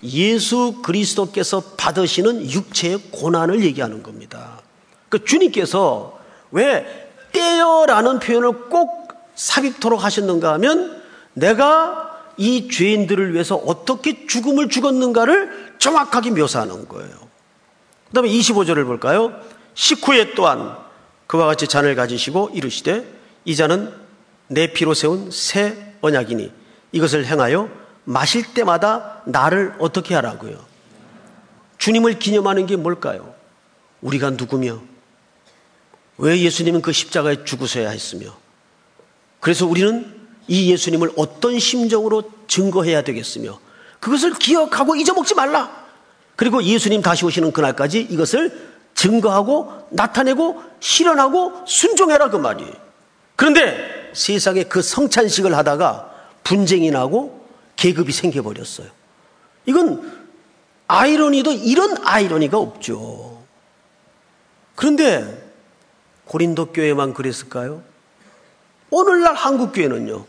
예수 그리스도께서 받으시는 육체의 고난을 얘기하는 겁니다. 그 주님께서 왜 떼어라는 표현을 꼭 삽입토록 하셨는가 하면 내가 이 죄인들을 위해서 어떻게 죽음을 죽었는가를 정확하게 묘사하는 거예요. 그 다음에 이십오 절을 볼까요? 식후에 또한 그와 같이 잔을 가지시고 이르시되 이 잔은 내 피로 세운 새 언약이니 이것을 행하여 마실 때마다 나를 어떻게 하라고요? 주님을 기념하는 게 뭘까요? 우리가 누구며 왜 예수님은 그 십자가에 죽으셔야 했으며 그래서 우리는 이 예수님을 어떤 심정으로 증거해야 되겠으며 그것을 기억하고 잊어먹지 말라. 그리고 예수님 다시 오시는 그날까지 이것을 증거하고 나타내고 실현하고 순종해라 그 말이에요. 그런데 세상에 그 성찬식을 하다가 분쟁이 나고 계급이 생겨버렸어요. 이건 아이러니도 이런 아이러니가 없죠. 그런데 고린도 교회만 그랬을까요? 오늘날 한국 교회는요.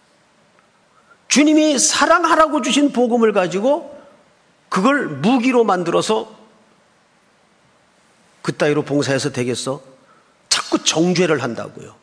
주님이 사랑하라고 주신 복음을 가지고 그걸 무기로 만들어서 그따위로 봉사해서 되겠어? 자꾸 정죄를 한다고요.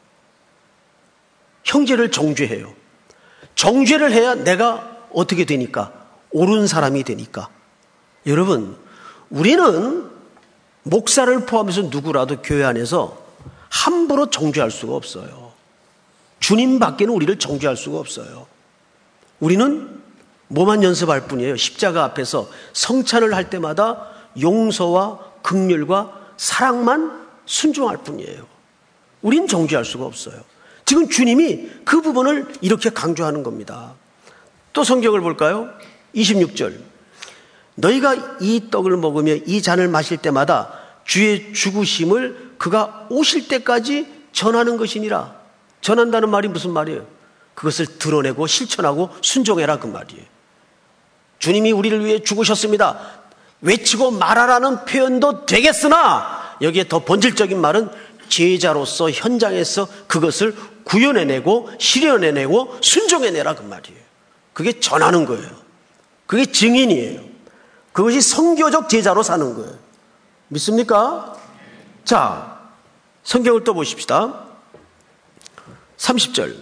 형제를 정죄해요. 정죄를 해야 내가 어떻게 되니까? 옳은 사람이 되니까. 여러분, 우리는 목사를 포함해서 누구라도 교회 안에서 함부로 정죄할 수가 없어요. 주님 밖에는 우리를 정죄할 수가 없어요. 우리는 뭐만 연습할 뿐이에요. 십자가 앞에서 성찬을 할 때마다 용서와 긍휼과 사랑만 순종할 뿐이에요. 우린 정죄할 수가 없어요. 지금 주님이 그 부분을 이렇게 강조하는 겁니다. 또 성경을 볼까요? 이십육 절. 너희가 이 떡을 먹으며 이 잔을 마실 때마다 주의 죽으심을 그가 오실 때까지 전하는 것이니라. 전한다는 말이 무슨 말이에요? 그것을 드러내고 실천하고 순종해라 그 말이에요. 주님이 우리를 위해 죽으셨습니다. 외치고 말하라는 표현도 되겠으나 여기에 더 본질적인 말은 제자로서 현장에서 그것을 구현해내고 실현해내고 순종해내라 그 말이에요. 그게 전하는 거예요. 그게 증인이에요. 그것이 선교적 제자로 사는 거예요. 믿습니까? 자, 성경을 또 보십시다. 삼십 절.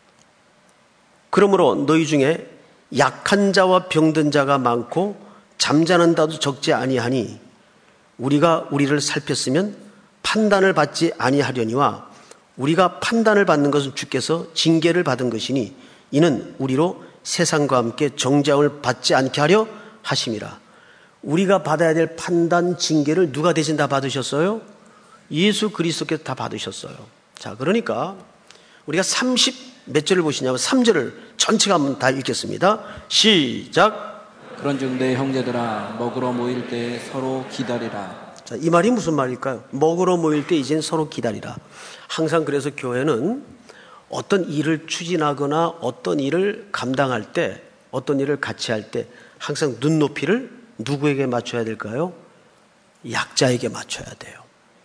그러므로 너희 중에 약한 자와 병든 자가 많고 잠자는 자도 적지 아니하니 우리가 우리를 살폈으면 판단을 받지 아니하려니와 우리가 판단을 받는 것은 주께서 징계를 받은 것이니 이는 우리로 세상과 함께 정죄함을 받지 않게 하려 하심이라. 우리가 받아야 될 판단 징계를 누가 대신 다 받으셨어요? 예수 그리스도께서 다 받으셨어요. 자, 그러니까 우리가 삼십 몇 절을 보시냐면 삼 절을 전체가 한번 다 읽겠습니다. 시작. 그런즉 내 형제들아 먹으러 모일 때 서로 기다리라. 자, 이 말이 무슨 말일까요? 먹으러 모일 때 이젠 서로 기다리라. 항상 그래서 교회는 어떤 일을 추진하거나 어떤 일을 감당할 때 어떤 일을 같이 할 때 항상 눈높이를 누구에게 맞춰야 될까요? 약자에게 맞춰야 돼요.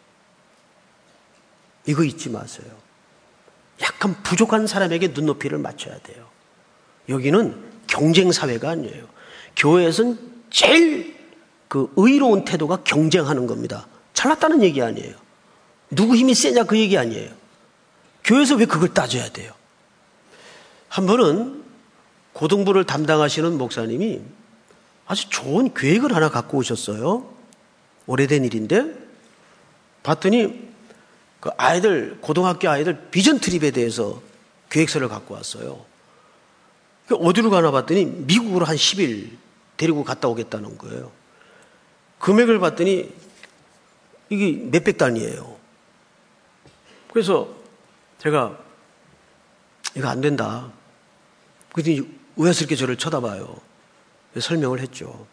이거 잊지 마세요. 약간 부족한 사람에게 눈높이를 맞춰야 돼요. 여기는 경쟁사회가 아니에요. 교회에서는 제일 그 의로운 태도가 경쟁하는 겁니다. 잘났다는 얘기 아니에요. 누구 힘이 세냐 그 얘기 아니에요. 교회에서 왜 그걸 따져야 돼요? 한 번은 고등부를 담당하시는 목사님이 아주 좋은 계획을 하나 갖고 오셨어요. 오래된 일인데 봤더니 그 아이들, 고등학교 아이들 비전 트립에 대해서 계획서를 갖고 왔어요. 어디로 가나 봤더니 미국으로 한 십 일 데리고 갔다 오겠다는 거예요. 금액을 봤더니 이게 몇백 단위예요. 그래서 제가 이거 안 된다. 그랬더니 우연스럽게 저를 쳐다봐요. 설명을 했죠.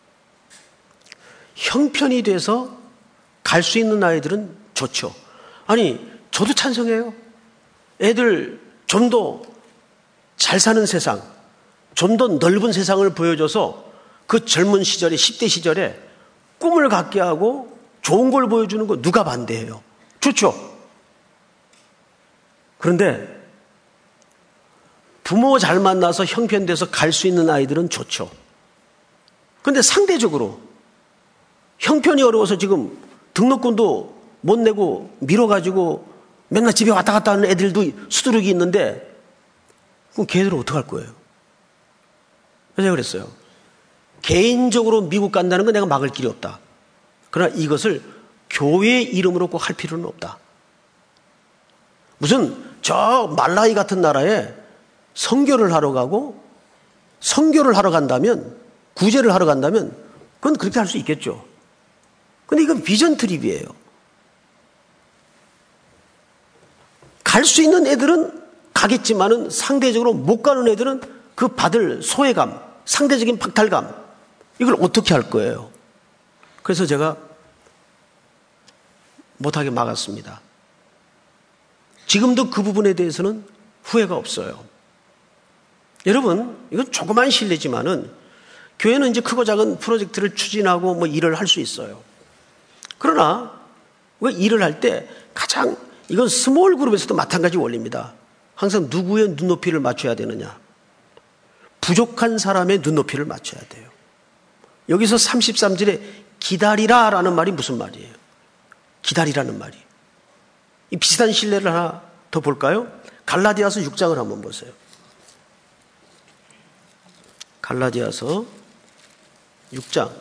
형편이 돼서 갈 수 있는 아이들은 좋죠. 아니, 저도 찬성해요. 애들 좀 더 잘 사는 세상, 좀 더 넓은 세상을 보여줘서 그 젊은 시절에, 십 대 시절에 꿈을 갖게 하고 좋은 걸 보여주는 거 누가 반대해요? 좋죠. 그런데 부모 잘 만나서 형편돼서 갈 수 있는 아이들은 좋죠. 그런데 상대적으로 형편이 어려워서 지금 등록금도 못 내고 미뤄가지고 맨날 집에 왔다 갔다 하는 애들도 수두룩이 있는데 그럼 걔들은 어떡할 거예요? 그래서 제가 그랬어요. 개인적으로 미국 간다는 건 내가 막을 길이 없다. 그러나 이것을 교회의 이름으로 꼭 할 필요는 없다. 무슨 저 말라이 같은 나라에 선교를 하러 가고 선교를 하러 간다면, 구제를 하러 간다면 그건 그렇게 할 수 있겠죠. 근데 이건 비전 트립이에요. 갈 수 있는 애들은 가겠지만은 상대적으로 못 가는 애들은 그 받을 소외감, 상대적인 박탈감, 이걸 어떻게 할 거예요? 그래서 제가 못하게 막았습니다. 지금도 그 부분에 대해서는 후회가 없어요. 여러분, 이건 조그만 실례지만은 교회는 이제 크고 작은 프로젝트를 추진하고 뭐 일을 할 수 있어요. 그러나 그 일을 할 때 가장, 이건 스몰 그룹에서도 마찬가지 원리입니다. 항상 누구의 눈높이를 맞춰야 되느냐? 부족한 사람의 눈높이를 맞춰야 돼요. 여기서 삼십삼 절에 기다리라 라는 말이 무슨 말이에요? 기다리라는 말이. 이 비슷한 신뢰를 하나 더 볼까요? 갈라디아서 육 장을 한번 보세요. 갈라디아서 육 장.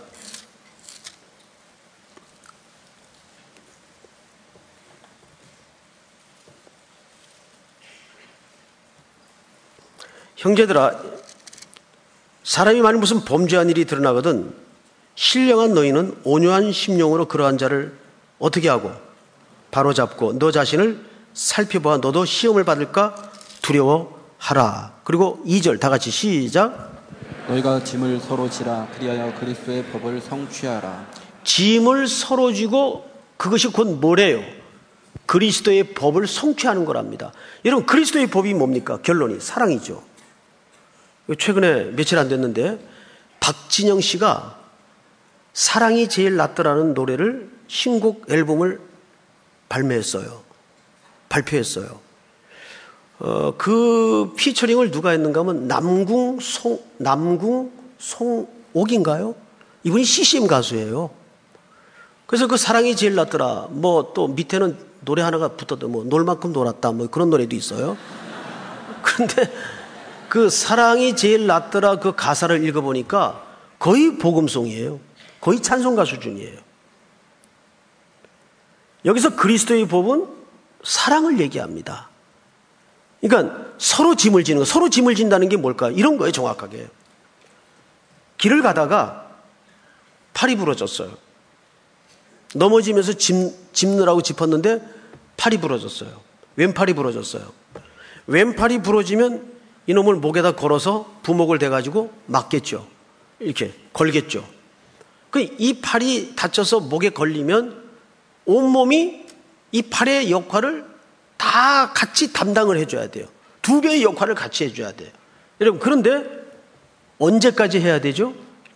형제들아, 사람이 만일 무슨 범죄한 일이 드러나거든 신령한 너희는 온유한 심령으로 그러한 자를 어떻게 하고 바로잡고 너 자신을 살펴보아 너도 시험을 받을까 두려워하라. 그리고 이 절 다 같이 시작. 너희가 짐을 서로 지라 그리하여 그리스도의 법을 성취하라. 짐을 서로 지고 그것이 곧 뭐래요? 그리스도의 법을 성취하는 거랍니다. 여러분, 그리스도의 법이 뭡니까? 결론이 사랑이죠. 최근에 며칠 안 됐는데 박진영 씨가 사랑이 제일 낫더라는 노래를 신곡 앨범을 발매했어요. 발표했어요. 어, 그 피처링을 누가 했는가 하면 남궁 송, 남궁 송옥인가요? 이분이 씨씨엠 가수예요. 그래서 그 사랑이 제일 낫더라. 뭐 또 밑에는 노래 하나가 붙었던 뭐 놀 만큼 놀았다. 뭐 그런 노래도 있어요. 그런데 그 사랑이 제일 낫더라 그 가사를 읽어보니까 거의 복음송이에요. 거의 찬송가 수준이에요. 여기서 그리스도의 법은 사랑을 얘기합니다. 그러니까 서로 짐을 지는 거, 서로 짐을 진다는 게 뭘까? 이런 거예요, 정확하게. 길을 가다가 팔이 부러졌어요. 넘어지면서 짚, 짚느라고 짚었는데 팔이 부러졌어요. 왼팔이 부러졌어요. 왼팔이 부러지면 이놈을 목에다 걸어서 부목을 대가지고 맞겠죠. 이렇게 걸겠죠. 그 이 팔이 다쳐서 목에 걸리면 온몸이 이 팔의 역할을 다 같이 담당을 해줘야 돼요. 두 배의 역할을 같이 해줘야 돼요. 여러분, 그런데 언제까지 해야 되죠?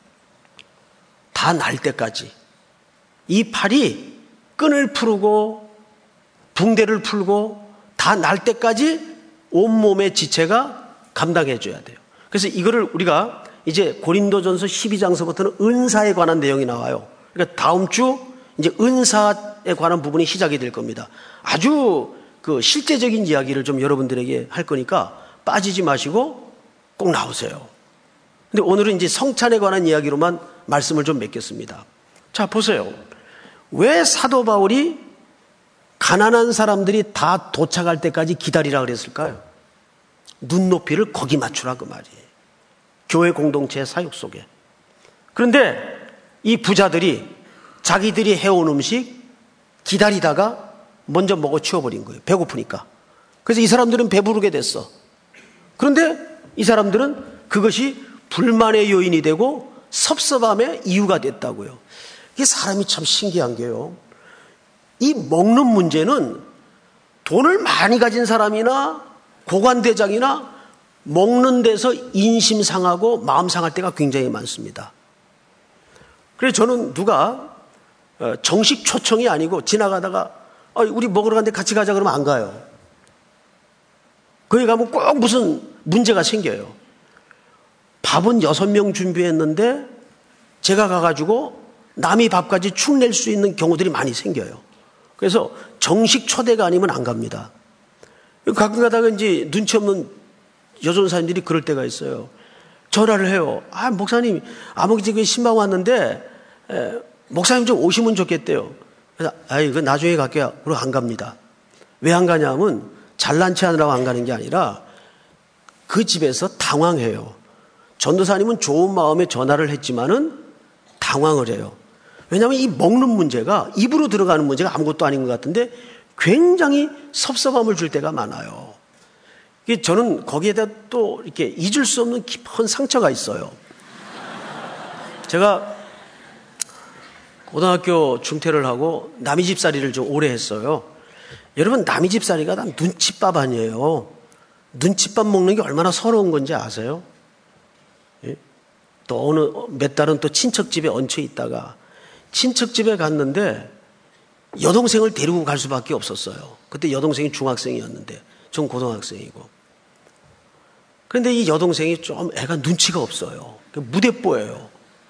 다 날 때까지. 이 팔이 끈을 풀고 붕대를 풀고 다 날 때까지 온몸의 지체가 감당해줘야 돼요. 그래서 이거를 우리가 이제 고린도전서 십이 장서부터는 은사에 관한 내용이 나와요. 그러니까 다음 주 이제 은사에 관한 부분이 시작이 될 겁니다. 아주 그 실제적인 이야기를 좀 여러분들에게 할 거니까 빠지지 마시고 꼭 나오세요. 근데 오늘은 이제 성찬에 관한 이야기로만 말씀을 좀 맺겠습니다. 자, 보세요. 왜 사도 바울이 가난한 사람들이 다 도착할 때까지 기다리라 그랬을까요? 눈높이를 거기 맞추라 그 말이에요. 교회 공동체의 사역 속에. 그런데 이 부자들이 자기들이 해온 음식 기다리다가 먼저 먹어 치워버린 거예요. 배고프니까. 그래서 이 사람들은 배부르게 됐어. 그런데 이 사람들은 그것이 불만의 요인이 되고 섭섭함의 이유가 됐다고요. 이게 사람이 참 신기한 게요. 이 먹는 문제는 돈을 많이 가진 사람이나 고관대장이나 먹는 데서 인심 상하고 마음 상할 때가 굉장히 많습니다. 그래서 저는 누가 정식 초청이 아니고 지나가다가 우리 먹으러 가는데 같이 가자 그러면 안 가요. 거기 가면 꼭 무슨 문제가 생겨요. 밥은 여섯 명 준비했는데 제가 가가지고 남이 밥까지 축 낼 수 있는 경우들이 많이 생겨요. 그래서 정식 초대가 아니면 안 갑니다. 가끔 가다가 이제 눈치 없는 여전사님들이 그럴 때가 있어요. 전화를 해요. 아, 목사님, 아무개집에 신방 왔는데, 에, 목사님 좀 오시면 좋겠대요. 그래서, 아이, 그 나중에 갈게요. 그리고 안 갑니다. 왜 안 가냐면, 잘난 체 하느라고 안 가는 게 아니라, 그 집에서 당황해요. 전도사님은 좋은 마음에 전화를 했지만은, 당황을 해요. 왜냐하면 이 먹는 문제가, 입으로 들어가는 문제가 아무것도 아닌 것 같은데, 굉장히 섭섭함을 줄 때가 많아요. 저는 거기에다 또 이렇게 잊을 수 없는 깊은 상처가 있어요. 제가 고등학교 중퇴를 하고 남의 집살이를 좀 오래 했어요. 여러분, 남의 집살이가 다 눈칫밥 아니에요. 눈칫밥 먹는 게 얼마나 서러운 건지 아세요? 예? 또 어느 몇 달은 또 친척집에 얹혀 있다가 친척집에 갔는데 여동생을 데리고 갈 수밖에 없었어요. 그때 여동생이 중학생이었는데 전 고등학생이고. 그런데 이 여동생이 좀 애가 눈치가 없어요. 무대뽀예요.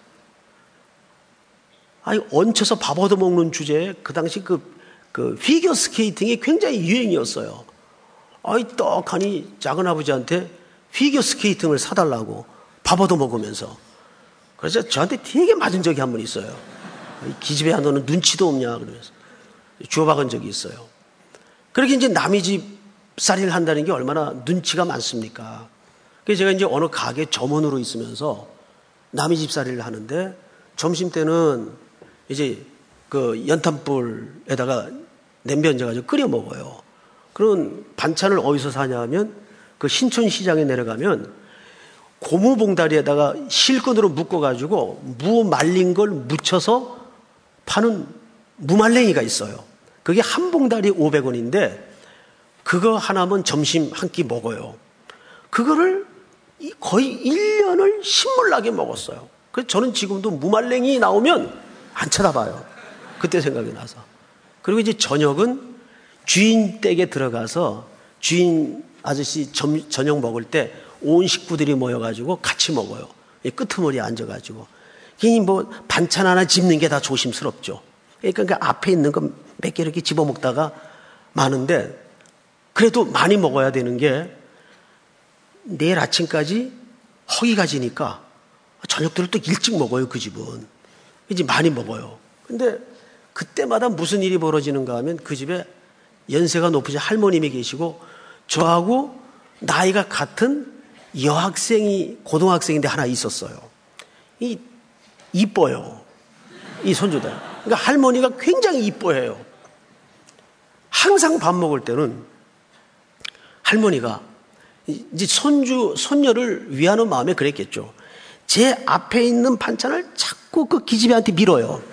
아니, 얹혀서 밥 얻어먹는 주제에 그 당시 그, 그 피겨 스케이팅이 굉장히 유행이었어요. 아이, 떡하니 작은 아버지한테 피겨 스케이팅을 사달라고 밥 얻어먹으면서. 그래서 저한테 되게 맞은 적이 한 번 있어요. 기집애야, 너는 눈치도 없냐 그러면서 주워박은 적이 있어요. 그렇게 이제 남의 집 살이를 한다는 게 얼마나 눈치가 많습니까? 그래서 제가 이제 어느 가게 점원으로 있으면서 남의 집 살이를 하는데 점심 때는 이제 그 연탄불에다가 냄비 얹어가지고 끓여 먹어요. 그런 반찬을 어디서 사냐 하면 그 신촌시장에 내려가면 고무봉다리에다가 실끈으로 묶어가지고 무 말린 걸 묻혀서 파는 무말랭이가 있어요. 그게 한 봉다리 오백 원인데 그거 하나면 점심 한 끼 먹어요. 그거를 거의 일 년을 신물나게 먹었어요. 그래서 저는 지금도 무말랭이 나오면 안 쳐다봐요. 그때 생각이 나서. 그리고 이제 저녁은 주인 댁에 들어가서 주인 아저씨 점, 저녁 먹을 때 온 식구들이 모여가지고 같이 먹어요. 끄트머리에 앉아가지고. 괜히 뭐 반찬 하나 집는 게 다 조심스럽죠. 그러니까 그 앞에 있는 거 몇 개 이렇게 집어먹다가 많은데 그래도 많이 먹어야 되는 게 내일 아침까지 허기가 지니까 저녁들을 또 일찍 먹어요, 그 집은. 이제 많이 먹어요. 근데 그때마다 무슨 일이 벌어지는가 하면 그 집에 연세가 높으신 할머님이 계시고 저하고 나이가 같은 여학생이 고등학생인데 하나 있었어요. 이 이뻐요. 이 손주들. 그러니까 할머니가 굉장히 이뻐해요. 항상 밥 먹을 때는 할머니가 이제 손주, 손녀를 위하는 마음에 그랬겠죠. 제 앞에 있는 반찬을 자꾸 그 기집애한테 밀어요.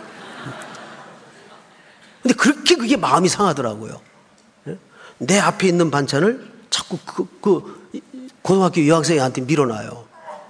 근데 그렇게 그게 마음이 상하더라고요. 내 앞에 있는 반찬을 자꾸 그, 그 고등학교 여학생한테 밀어놔요.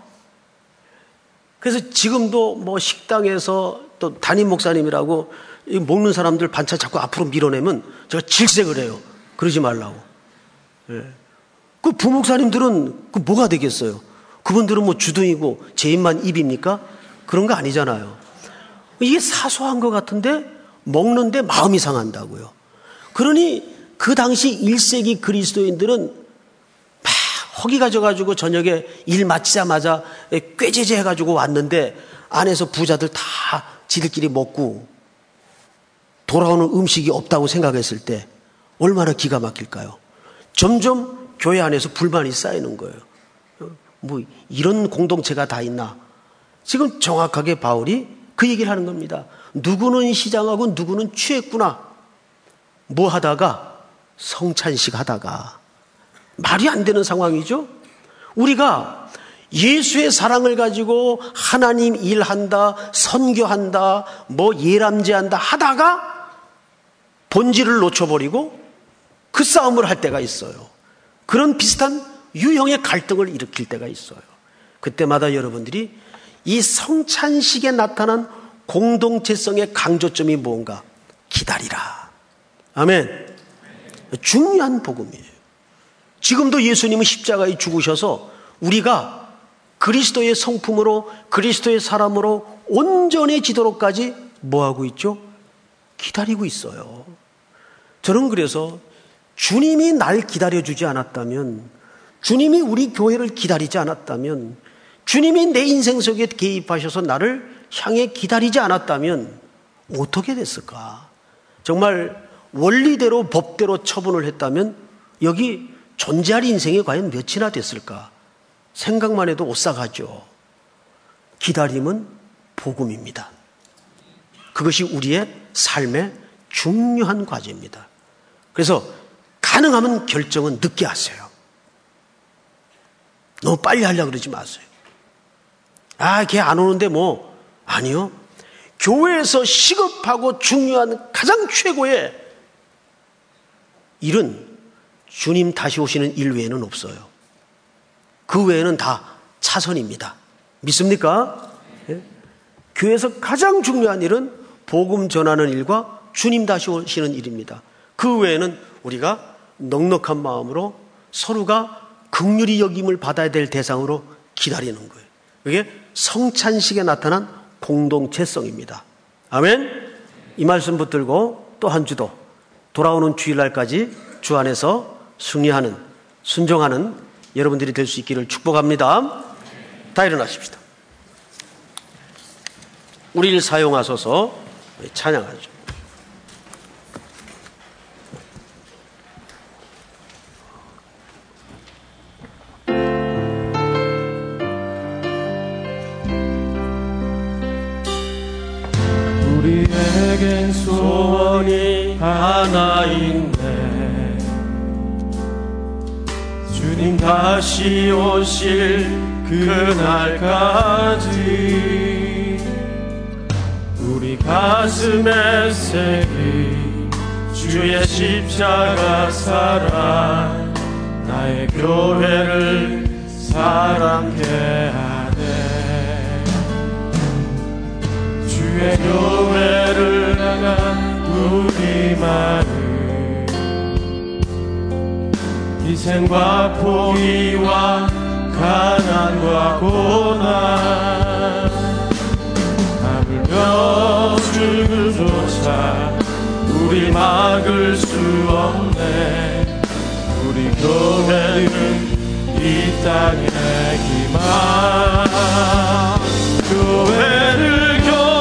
그래서 지금도 뭐 식당에서 또 담임 목사님이라고 먹는 사람들 반찬 자꾸 앞으로 밀어내면 제가 질색을 해요. 그러지 말라고. 예. 그 부목사님들은 그 뭐가 되겠어요? 그분들은 뭐 주둥이고 제 입만 입입니까? 그런 거 아니잖아요. 이게 사소한 것 같은데 먹는데 마음이 상한다고요. 그러니 그 당시 일 세기 그리스도인들은 막 허기가 져가지고 저녁에 일 마치자마자 꾀제제 해가지고 왔는데 안에서 부자들 다 지들끼리 먹고 돌아오는 음식이 없다고 생각했을 때 얼마나 기가 막힐까요? 점점 교회 안에서 불만이 쌓이는 거예요. 뭐 이런 공동체가 다 있나? 지금 정확하게 바울이 그 얘기를 하는 겁니다. 누구는 시장하고 누구는 취했구나. 뭐 하다가 성찬식 하다가 말이 안 되는 상황이죠. 우리가 예수의 사랑을 가지고 하나님 일한다, 선교한다, 뭐 예람제한다 하다가 본질을 놓쳐버리고 그 싸움을 할 때가 있어요. 그런 비슷한 유형의 갈등을 일으킬 때가 있어요. 그때마다 여러분들이 이 성찬식에 나타난 공동체성의 강조점이 뭔가 기다리라. 아멘. 중요한 복음이에요. 지금도 예수님은 십자가에 죽으셔서 우리가 그리스도의 성품으로 그리스도의 사람으로 온전해지도록까지 뭐하고 있죠? 기다리고 있어요. 저는 그래서 주님이 날 기다려주지 않았다면, 주님이 우리 교회를 기다리지 않았다면, 주님이 내 인생 속에 개입하셔서 나를 향해 기다리지 않았다면 어떻게 됐을까? 정말 원리대로 법대로 처분을 했다면 여기 존재할 인생이 과연 몇이나 됐을까? 생각만 해도 오싹하죠. 기다림은 복음입니다. 그것이 우리의 삶의 중요한 과제입니다. 그래서 가능하면 결정은 늦게 하세요. 너무 빨리 하려고 그러지 마세요. 아, 걔 안 오는데 뭐. 아니요. 교회에서 시급하고 중요한 가장 최고의 일은 주님 다시 오시는 일 외에는 없어요. 그 외에는 다 차선입니다. 믿습니까? 예? 교회에서 가장 중요한 일은 복음 전하는 일과 주님 다시 오시는 일입니다. 그 외에는 우리가 넉넉한 마음으로 서로가 긍휼히 여김을 받아야 될 대상으로 기다리는 거예요. 그게 성찬식에 나타난 공동체성입니다. 아멘. 이 말씀 붙들고 또 한 주도 돌아오는 주일날까지 주 안에서 승리하는, 순종하는 여러분들이 될 수 있기를 축복합니다. 다 일어나십시다. 우리를 사용하소서. 찬양하죠. 우리에겐 소원이 하나 있네. 주님 다시 오실 그날까지 우리 가슴에 새긴 주의 십자가 사랑, 나의 교회를 사랑케 하네. 주의 교회를 향한 우리 마음, 희생과 포기와 가난과 고난, 하물며 죽음조차 우리 막을 수 없네. 우리 교회는 이 땅의 기만. 교회를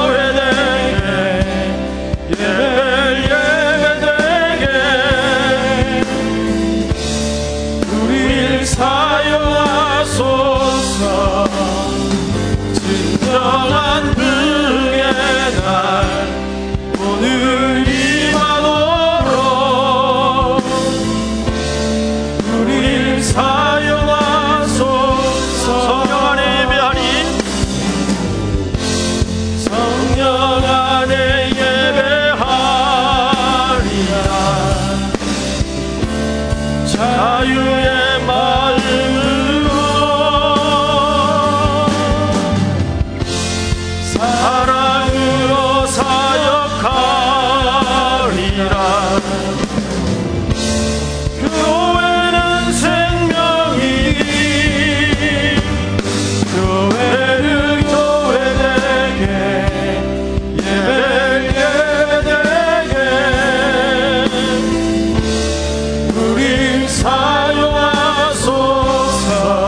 교회되게, 예배를 예배되게 우리를 사용하소서. 진정한 긍휼의 날 오늘 임하도록 우리를 사용하소서. 성령 안에 예배하니, 성령 안에 예배하리라. 자유의 마음으로 사랑으로 사역하리라. 교회는 생명이니 교회를 교회되게, 예배를 예배되게 우리 사용하소서.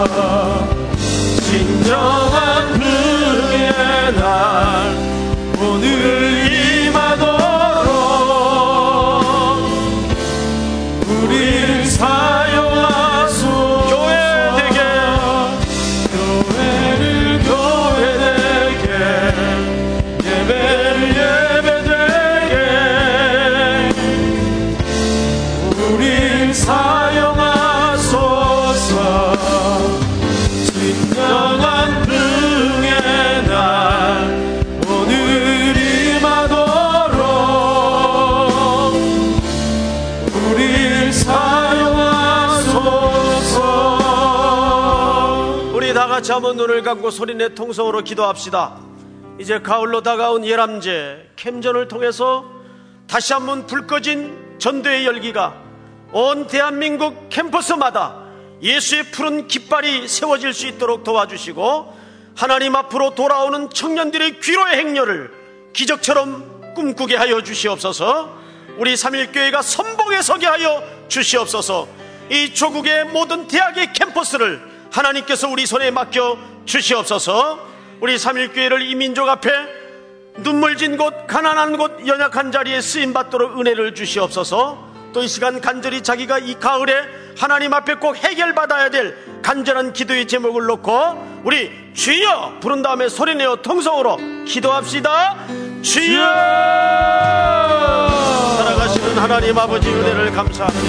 진정한 긍휼의 날 오늘 임하도록 우리를 사용하소서. 교회 되게, 교회를 교회되게, 예배를 예배되게 우리를 사용하소서. 진정한 긍휼의 날 오늘 임하도록 우리를 사용하소서. 우리 다 같이 한번 눈을 감고 소리내 통성으로 기도합시다. 이제 가을로 다가온 예람제 캠전을 통해서 다시 한번 불 꺼진 전도의 열기가 온 대한민국 캠퍼스마다 예수의 푸른 깃발이 세워질 수 있도록 도와주시고, 하나님 앞으로 돌아오는 청년들의 귀로의 행렬을 기적처럼 꿈꾸게 하여 주시옵소서. 우리 삼일교회가 선봉에 서게 하여 주시옵소서. 이 조국의 모든 대학의 캠퍼스를 하나님께서 우리 손에 맡겨 주시옵소서. 우리 삼일교회를 이 민족 앞에 눈물진 곳, 가난한 곳, 연약한 자리에 쓰임받도록 은혜를 주시옵소서. 또 이 시간 간절히 자기가 이 가을에 하나님 앞에 꼭 해결받아야 될 간절한 기도의 제목을 놓고 우리 주여 부른 다음에 소리내어 통성으로 기도합시다. 주여! 살아가시는 하나님 아버지 은혜를 감사합니다.